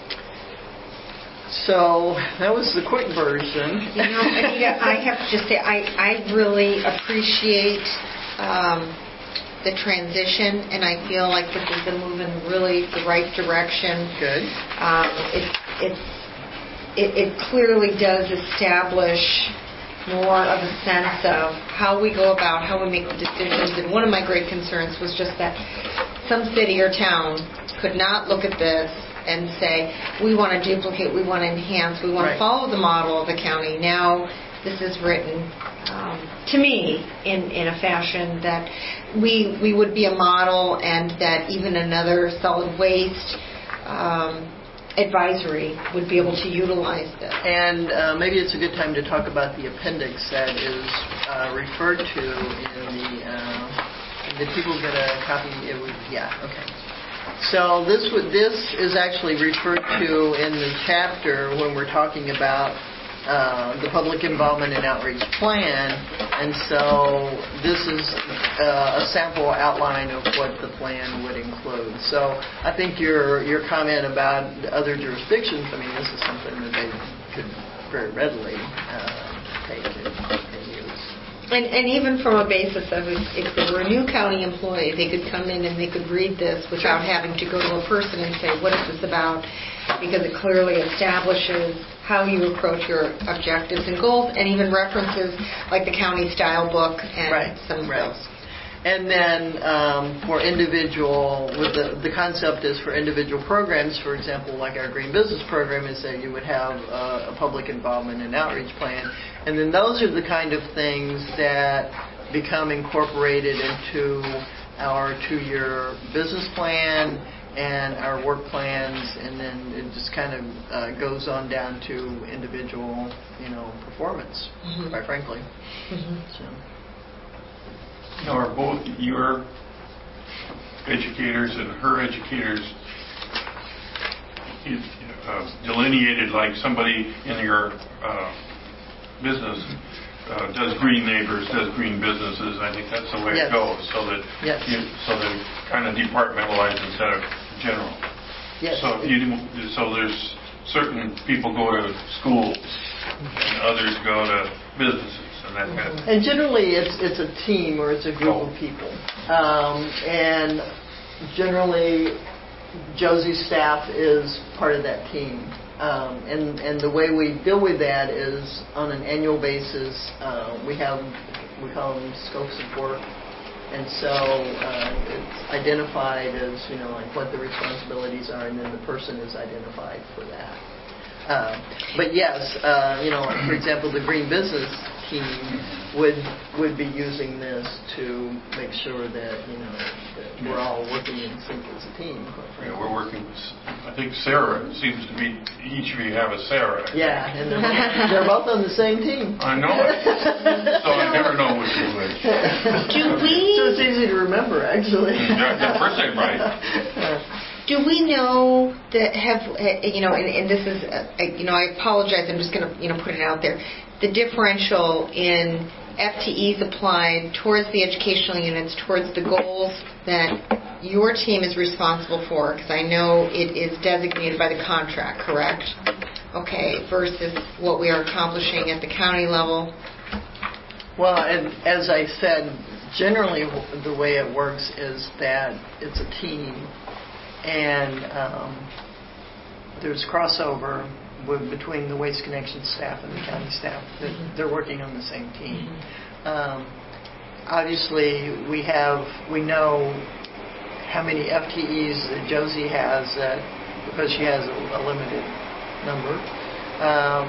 So that was the quick version. You know, Anita, I have to just say, I, I really appreciate um, the transition, and I feel like this has been moving really the right direction. Good. Um, it, it's, it, it clearly does establish more of a sense of how we go about, how we make the decisions. And one of my great concerns was just that some city or town could not look at this and say, we want to duplicate, we want to enhance, we want right. to follow the model of the county. Now, this is written, um, to me, in, in a fashion that we we would be a model, and that even another solid waste um, advisory would be able to utilize this. And uh, maybe it's a good time to talk about the appendix that is uh, referred to in the, uh, did people get a copy? It was, yeah, okay. So this would, this is actually referred to in the chapter when we're talking about uh, the public involvement and outreach plan, and so this is uh, a sample outline of what the plan would include. So I think your your comment about other jurisdictions, I mean, this is something that they could very readily uh, take and, and use. And, and even from a basis of if, if they were a new county employee, they could come in and they could read this without having to go to a person and say, what is this about? Because it clearly establishes how you approach your objectives and goals, and even references like the county style book and right, some of right. those. And then um, for individual, with the, the concept is for individual programs, for example, like our Green Business Program, is that you would have uh, a public involvement and outreach plan. And then those are the kind of things that become incorporated into our two-year business plan and our work plans, and then it just kind of uh, goes on down to individual, you know, performance, mm-hmm. quite frankly. Mm-hmm. So. You know, are both your educators and her educators uh, delineated like somebody in your uh, business uh, does green neighbors, does green businesses? I think that's the way yes. it goes, so that yes. you, so that kind of departmentalized instead of general. Yes. So you so there's certain people go to schools and others go to businesses. And, that kind of and generally, it's it's a team or it's a group oh. of people, um, and generally, Josie's staff is part of that team. Um, and and the way we deal with that is on an annual basis. Uh, we have we call them scopes of work, and so uh, it's identified as, you know, like what the responsibilities are, and then the person is identified for that. Uh, but yes, uh, you know, for example, the Green Business team would would be using this to make sure that, you know, that we're all working in sync as a team. Yeah, we're working with, I think Sarah seems to be, each of you have a Sarah. Yeah, and they're both, they're both on the same team. I know it. So I never know which is which. Do we? So it's easy to remember, actually. Yeah, yeah, first name right. Do we know that have, you know, and, and this is, uh, you know, I apologize, I'm just going to, you know, put it out there, the differential in F T Es applied towards the educational units, towards the goals that your team is responsible for, because I know it is designated by the contract, correct? Okay, versus what we are accomplishing at the county level? Well, and as I said, generally the way it works is that it's a team, and um, there's crossover with, between the Waste Connections staff and the county staff. They're, they're working on the same team. Um, obviously, we have we know how many F T Es that Josie has, uh, because she has a, a limited number, um,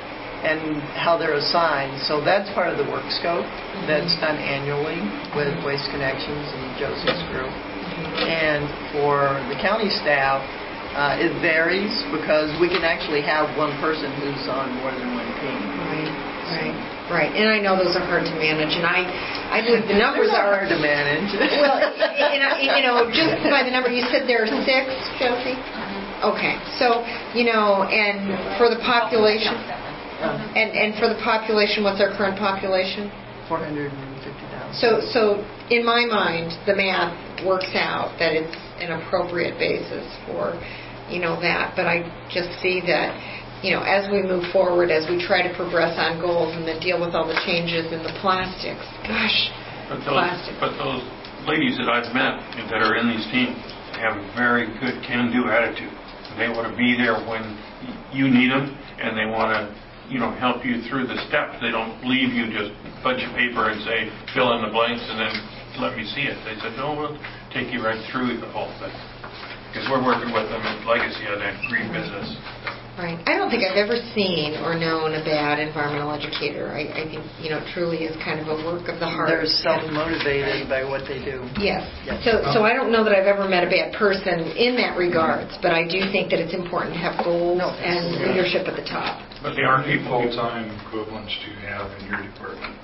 and how they're assigned. So that's part of the work scope that's done annually with Waste Connections and Josie's group. And for the county staff, uh, it varies because we can actually have one person who's on more than one team. Right, right, right. And I know those are hard to manage, and I, I believe the numbers They're are hard to manage. Well, you know, you know, just by the number, you said there are six, Josie? Okay, so, you know, and for the population, and, and for the population, what's our current population? four hundred fifty thousand. So, so in my mind, the math works out that it's an appropriate basis for, you know, that. But I just see that, you know, as we move forward, as we try to progress on goals and then deal with all the changes in the plastics, gosh, but those, plastic. But those ladies that I've met that are in these teams have a very good can-do attitude. They want to be there when you need them, and they want to, you know, help you through the steps. They don't leave you just a bunch of paper and say, fill in the blanks and then let me see it. They said, no, we'll take you right through the whole thing. Because we're working with them at Legacy on that green business. Right. I don't think I've ever seen or known a bad environmental educator. I, I think, you know, it truly is kind of a work of the heart. They're self-motivated by what they do. Yes. yes. So, so I don't know that I've ever met a bad person in that regards, but I do think that it's important to have goals no, and yeah. leadership at the top. But they are people. Full-time equivalents do you have in your department?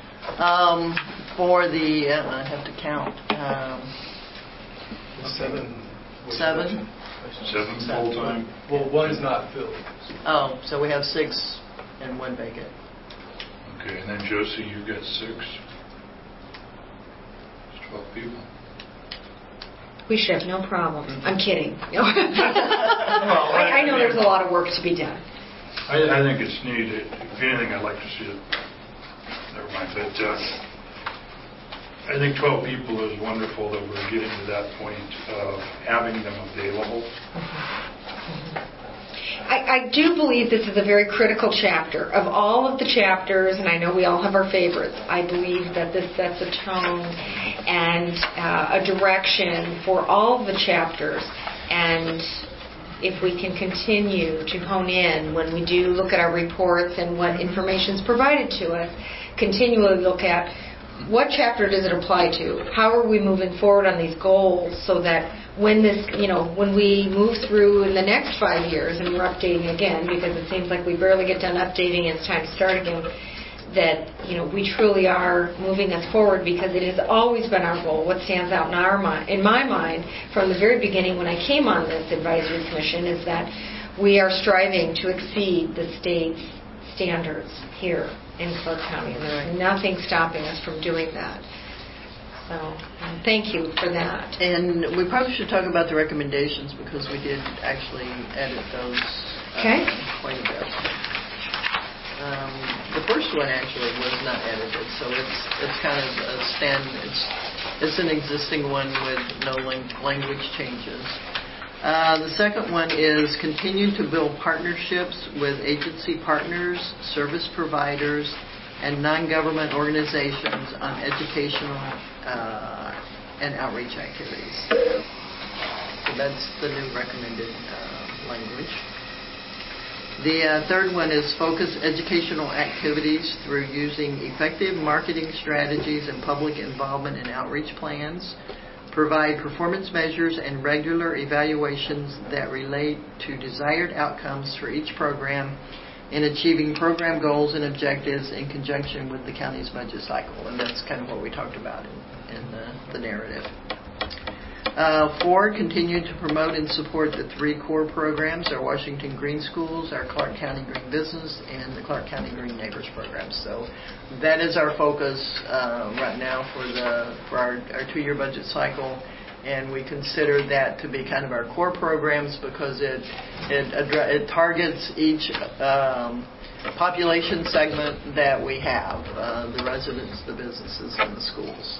Um, for the, uh, I have to count. Um, Seven. seven? Seven full-time? Well, one's not filled. Oh, so we have six and one vacant. Okay, and then Josie, you've got six. It's twelve people. We should have no problem. I'm kidding. No. I, I know there's a lot of work to be done. I, I think it's neat. If anything, I'd like to see it. Never mind. But uh, I think twelve people is wonderful that we're getting to that point of having them available. I, I do believe this is a very critical chapter. Of all of the chapters, and I know we all have our favorites, I believe that this sets a tone and uh, a direction for all of the chapters. And if we can continue to hone in when we do look at our reports and what information is provided to us, continually look at what chapter does it apply to? How are we moving forward on these goals so that when this, you know, when we move through in the next five years and we're updating again, because it seems like we barely get done updating and it's time to start again, that, you know, we truly are moving us forward, because it has always been our goal. What stands out in our mind, in my mind, from the very beginning when I came on this advisory commission, is that we are striving to exceed the state's standards here in Clark County, and there's nothing stopping us from doing that. So, um, thank you for that. And we probably should talk about the recommendations, because we did actually edit those uh, okay. quite a bit. Um, the first one actually was not edited, so it's it's kind of a stand. It's it's an existing one with no lang- language changes. Uh, the second one is continue to build partnerships with agency partners, service providers, and non-government organizations on educational uh, and outreach activities. So that's the new recommended uh, language. The uh, third one is focus educational activities through using effective marketing strategies and public involvement in outreach plans. Provide performance measures and regular evaluations that relate to desired outcomes for each program in achieving program goals and objectives in conjunction with the county's budget cycle. And that's kind of what we talked about in, in the, the narrative. Uh, four, continue to promote and support the three core programs, our Washington Green Schools, our Clark County Green Business, and the Clark County Green Neighbors programs. So that is our focus uh, right now for the for our, our two-year budget cycle, and we consider that to be kind of our core programs, because it it, addre- it targets each um, population segment that we have, uh, the residents, the businesses, and the schools.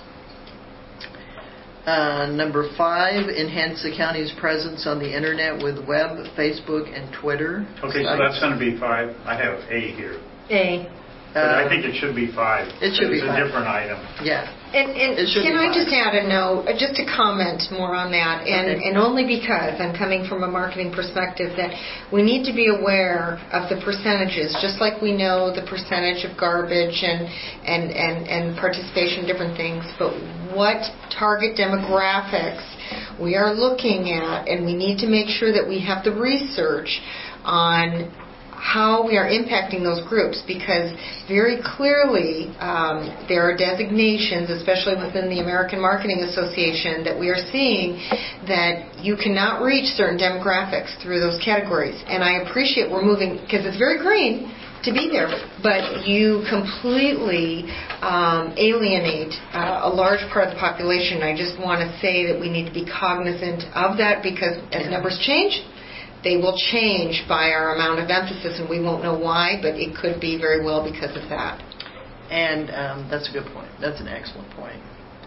Uh, number five, enhance the county's presence on the internet with web, Facebook, and Twitter. Okay, so that's going to be five. I have A here. A. But I think it should be five. It should be five. It's a different item. Yeah. And, and can I just add a note, just to comment more on that, and, okay. and only because I'm coming from a marketing perspective, that we need to be aware of the percentages, just like we know the percentage of garbage and, and, and, and participation in different things, but what target demographics we are looking at, and we need to make sure that we have the research on how we are impacting those groups, because very clearly um, there are designations, especially within the American Marketing Association, that we are seeing that you cannot reach certain demographics through those categories. And I appreciate we're moving, because it's very green to be there, but you completely um, alienate uh, a large part of the population. I just want to say that we need to be cognizant of that, because as numbers change, they will change by our amount of emphasis, and we won't know why, but it could be very well because of that. And um, that's a good point. That's an excellent point.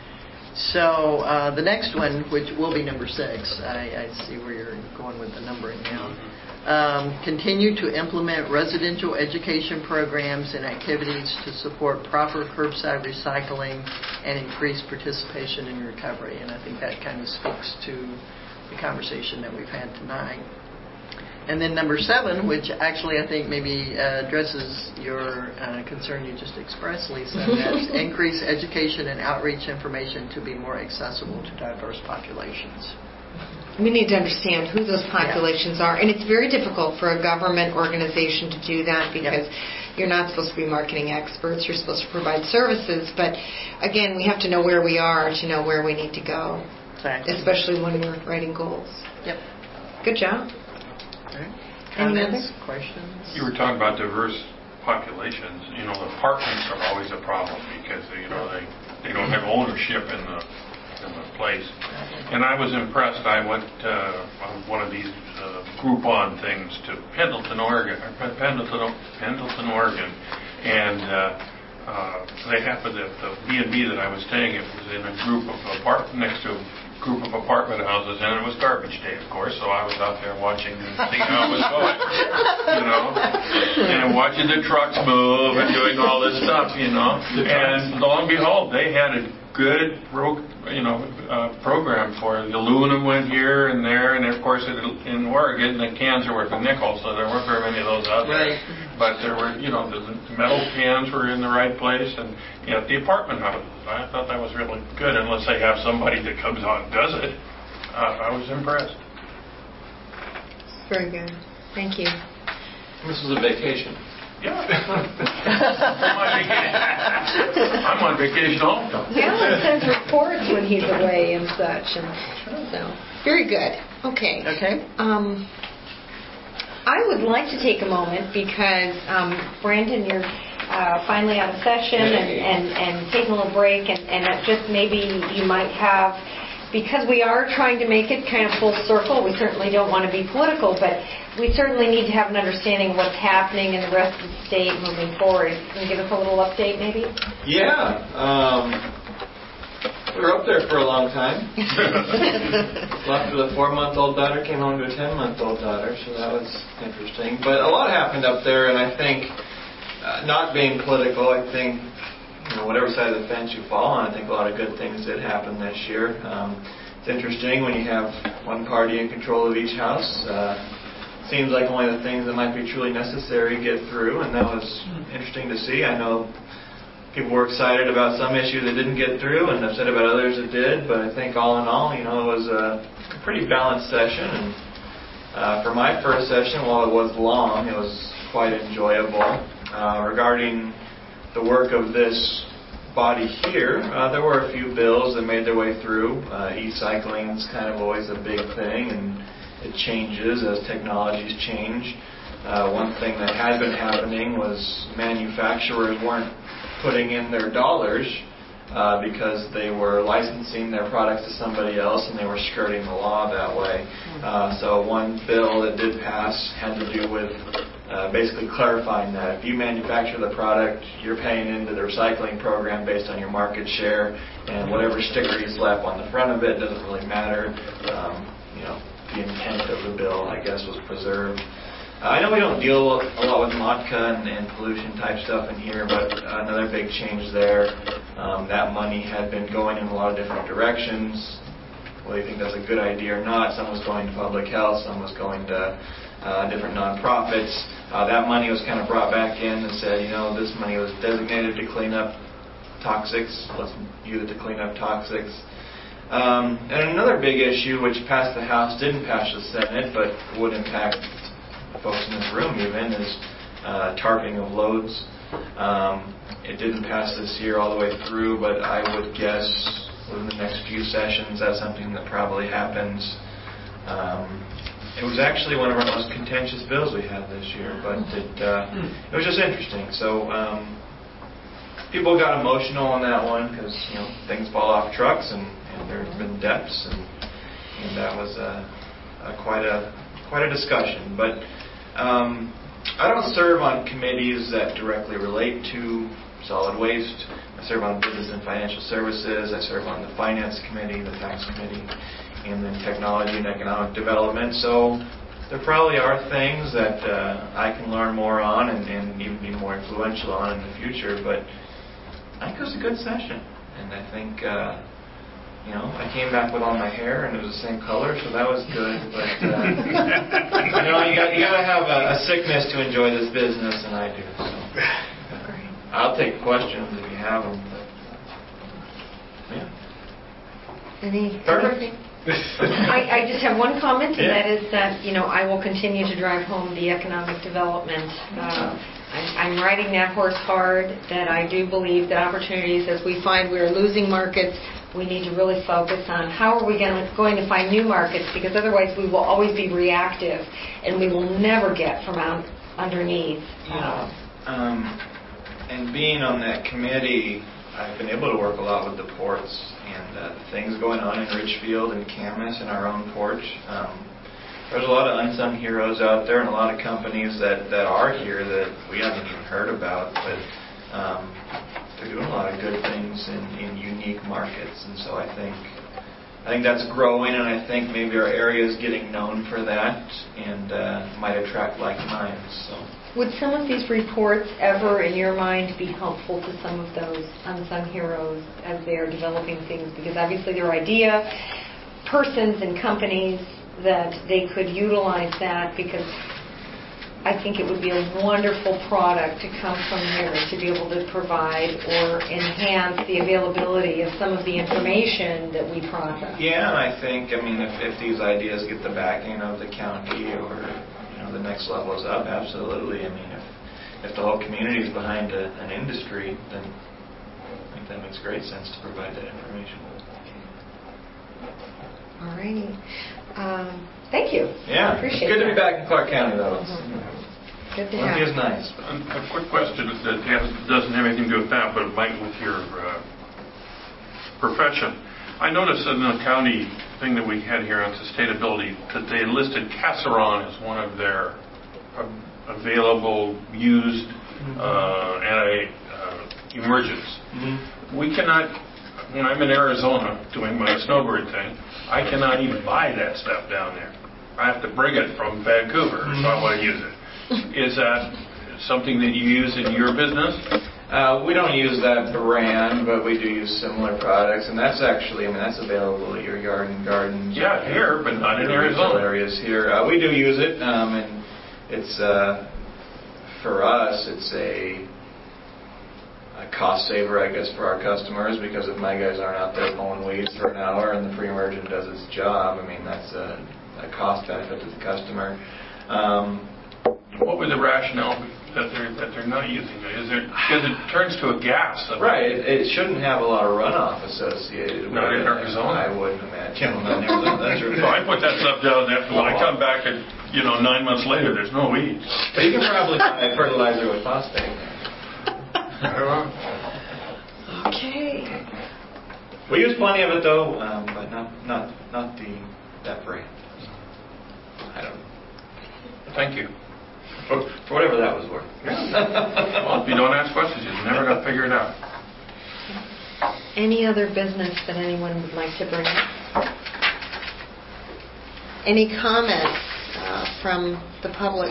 So uh, the next one, which will be number six, I, I see where you're going with the numbering now. Um, continue to implement residential education programs and activities to support proper curbside recycling and increase participation in recovery. And I think that kind of speaks to the conversation that we've had tonight. And then number seven, which actually I think maybe uh, addresses your uh, concern you just expressed, Lisa, and that's increase education and outreach information to be more accessible to diverse populations. We need to understand who those populations yeah. are. And it's very difficult for a government organization to do that, because yeah. you're not supposed to be marketing experts. You're supposed to provide services. But again, we have to know where we are to know where we need to go, exactly. especially when we're writing goals. Yep. Good job. Right. Any Comments, other questions? You were talking about diverse populations, you know, the apartments are always a problem because, you know, they, they don't have ownership in the, in the place. And I was impressed. I went uh, on one of these uh, Groupon things to Pendleton, Oregon, or Pendleton, Pendleton, Oregon, and uh, uh, they happened at the B and B that I was staying at was in a group of apart next to a group of apartment houses, and it was garbage day, of course. So I was out there watching and seeing how it was going, you know, and watching the trucks move and doing all this stuff, you know. And lo and behold, they had a good, you know, uh, program for it. The aluminum went here and there, and of course it, in Oregon the cans are worth a nickel, so there weren't very many of those out there. Right. But there were, you know, the metal cans were in the right place, and you know, the apartment houses. I thought that was really good, unless they have somebody that comes out and does it. Uh, I was impressed. Very good. Thank you. This was a vacation. Yeah. I'm on vacation. I'm on vacation all the time. Alan sends reports when he's away and such, and so very good. Okay. Okay. Um, I would like to take a moment because um, Brandon, you're uh, finally out of session and, and, and taking a little break, and, and that just maybe you might have. Because we are trying to make it kind of full circle, we certainly don't want to be political, but we certainly need to have an understanding of what's happening in the rest of the state moving forward. Can you give us a little update, maybe? Yeah. Um, we were up there for a long time. Left with a four-month-old daughter, came home to a ten-month-old daughter, so that was interesting. But a lot happened up there, and I think, uh, not being political, I think, you know, whatever side of the fence you fall on, I think a lot of good things did happen this year. Um, it's interesting when you have one party in control of each house. Uh, seems like only the things that might be truly necessary get through, and that was interesting to see. I know people were excited about some issue that didn't get through, and upset about others that did, but I think all in all, you know, it was a pretty balanced session. And uh, for my first session, while it was long, it was quite enjoyable. Uh, regarding the work of this body here, uh, there were a few bills that made their way through. Uh, e-cycling is kind of always a big thing, and it changes as technologies change. Uh, one thing that had been happening was manufacturers weren't putting in their dollars uh, because they were licensing their products to somebody else, and they were skirting the law that way. Uh, so one bill that did pass had to do with Uh, basically clarifying that if you manufacture the product, you're paying into the recycling program based on your market share, and whatever sticker you slap on the front of it doesn't really matter. Um, you know, the intent of the bill, I guess, was preserved. Uh, I know we don't deal a lot with MOTCA and, and pollution type stuff in here, but another big change there. Um, that money had been going in a lot of different directions. Whether you think that's a good idea or not, some was going to public health, some was going to uh, different nonprofits. Uh, that money was kind of brought back in and said, you know, this money was designated to clean up toxics. Let's use it to clean up toxics. Um, and another big issue, which passed the House, didn't pass the Senate, but would impact folks in this room even, is uh, tarping of loads. Um, it didn't pass this year all the way through, but I would guess within the next few sessions that's something that probably happens. Um, It was actually one of our most contentious bills we had this year, but it, uh, it was just interesting. So um, people got emotional on that one because, you know, things fall off trucks, and, and there have been deaths, and, and that was a, a quite a quite a discussion. But um, I don't serve on committees that directly relate to solid waste. I serve on business and financial services. I serve on the finance committee, the tax committee, and then technology and economic development. So there probably are things that uh, I can learn more on and, and even be more influential on in the future. But I think it was a good session, and I think uh, you know I came back with all my hair and it was the same color, so that was good. But uh, you know you got you got to have a, a sickness to enjoy this business, and I do. So I'll take questions if you have them. But, yeah. Any Perfect. I, I just have one comment, and Yeah. that is that, you know, I will continue to drive home the economic development. Uh, I'm, I'm riding that horse hard, that I do believe that opportunities, as we find we are losing markets, we need to really focus on how are we going to, going to find new markets, because otherwise we will always be reactive, and we will never get from out underneath. Uh, Um, and being on that committee, I've been able to work a lot with the ports and uh, things going on in Richfield and Camas and our own porch. Um, there's a lot of unsung heroes out there and a lot of companies that, that are here that we haven't even heard about, but um, they're doing a lot of good things in, in unique markets. And so I think I think that's growing, and I think maybe our area is getting known for that and uh, might attract like minds. So. Would some of these reports ever, in your mind, be helpful to some of those unsung heroes as they are developing things? Because obviously there are idea persons and companies that they could utilize that, because I think it would be a wonderful product to come from here to be able to provide or enhance the availability of some of the information that we process. Yeah, and I think, I mean, if, if these ideas get the backing of the county or, you know, the next level is up, absolutely. I mean, if, if the whole community is behind a, an industry, then I think that makes great sense to provide that information. All righty. Um, thank you. Yeah, I appreciate it's good that. to be back in Clark County, though. Mm-hmm. Good to Plenty have. is nice. A a quick question that has, doesn't have anything to do with that, but it might with your uh, profession. I noticed in the county thing that we had here on sustainability that they listed Casseron as one of their uh, available, used uh, anti-emergents. Uh, mm-hmm. We cannot, when I'm in Arizona doing my snowbird thing, I cannot even buy that stuff down there. I have to bring it from Vancouver if I want to use it. Is that something that you use in your business? Uh, we don't use that brand, but we do use similar products, and that's actually, I mean, that's available at your yard and garden. Yeah, here, but not in Arizona. Areas here, uh, we do use it, um, and it's uh, for us, it's a, a cost saver, I guess, for our customers, because if my guys aren't out there pulling weeds for an hour and the pre-emergent does its job, I mean, that's a, a cost benefit to the customer. Um, What was the rationale that they're that they're not using it? Is there because it turns to a gas? Right. It, it shouldn't have a lot of runoff associated not with it. Not in Arizona. I wouldn't imagine. Not in Arizona. That's your so I put that stuff down there. When I come back, and you know, nine months later, there's no weeds. But you can probably buy fertilizer with phosphate. Okay. We use plenty of it though, um, but not not not the that brand. I don't know. Thank you. For, for whatever that was worth. Well, if you don't ask questions, you're never going to figure it out. Any other business that anyone would like to bring up? Any comments uh, from the public?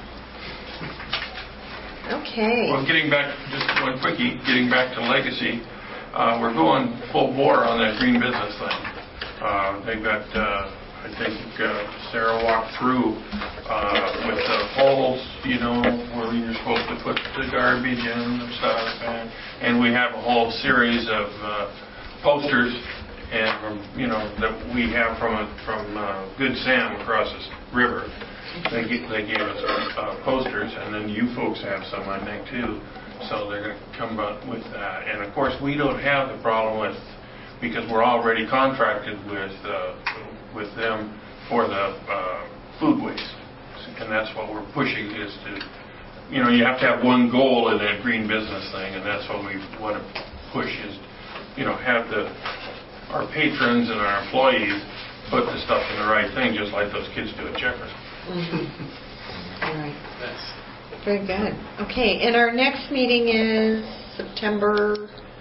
Okay. Well, getting back, just one quickie, getting back to Legacy, uh, we're going full bore on that green business thing. Uh, they've got... Uh, I think uh, Sarah walked through uh, with the holes, you know, where you're supposed to put the garbage in and stuff, and, and we have a whole series of uh, posters, and you know that we have from a, from uh, Good Sam across this river. They get, they gave us uh, posters, and then you folks have some, I think, too. So they're going to come up with that, and of course we don't have the problem with because we're already contracted with. Uh, with them for the uh, food waste. And that's what we're pushing is to, you know, you have to have one goal in that green business thing, and that's what we want to push is, you know, have the our patrons and our employees put the stuff in the right thing, just like those kids do at Jefferson. Mm-hmm. All right. Yes. Very good. Okay, and our next meeting is September...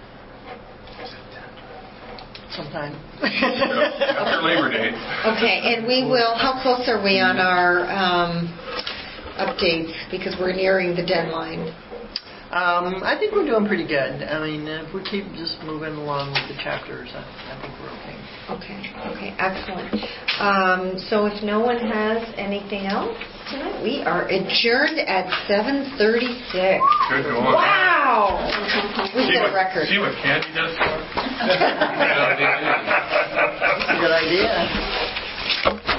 sometime. After Labor Day. Okay, and we will, how close are we on our um, updates? Because we're nearing the deadline. Um, I think we're doing pretty good. I mean, if we keep just moving along with the chapters, I, I think we're okay. Okay, okay, excellent. Um, so if no one has anything else tonight, we are adjourned at seven thirty-six. Good going. Wow! We set a record. See what Candy does for us? That's a good idea.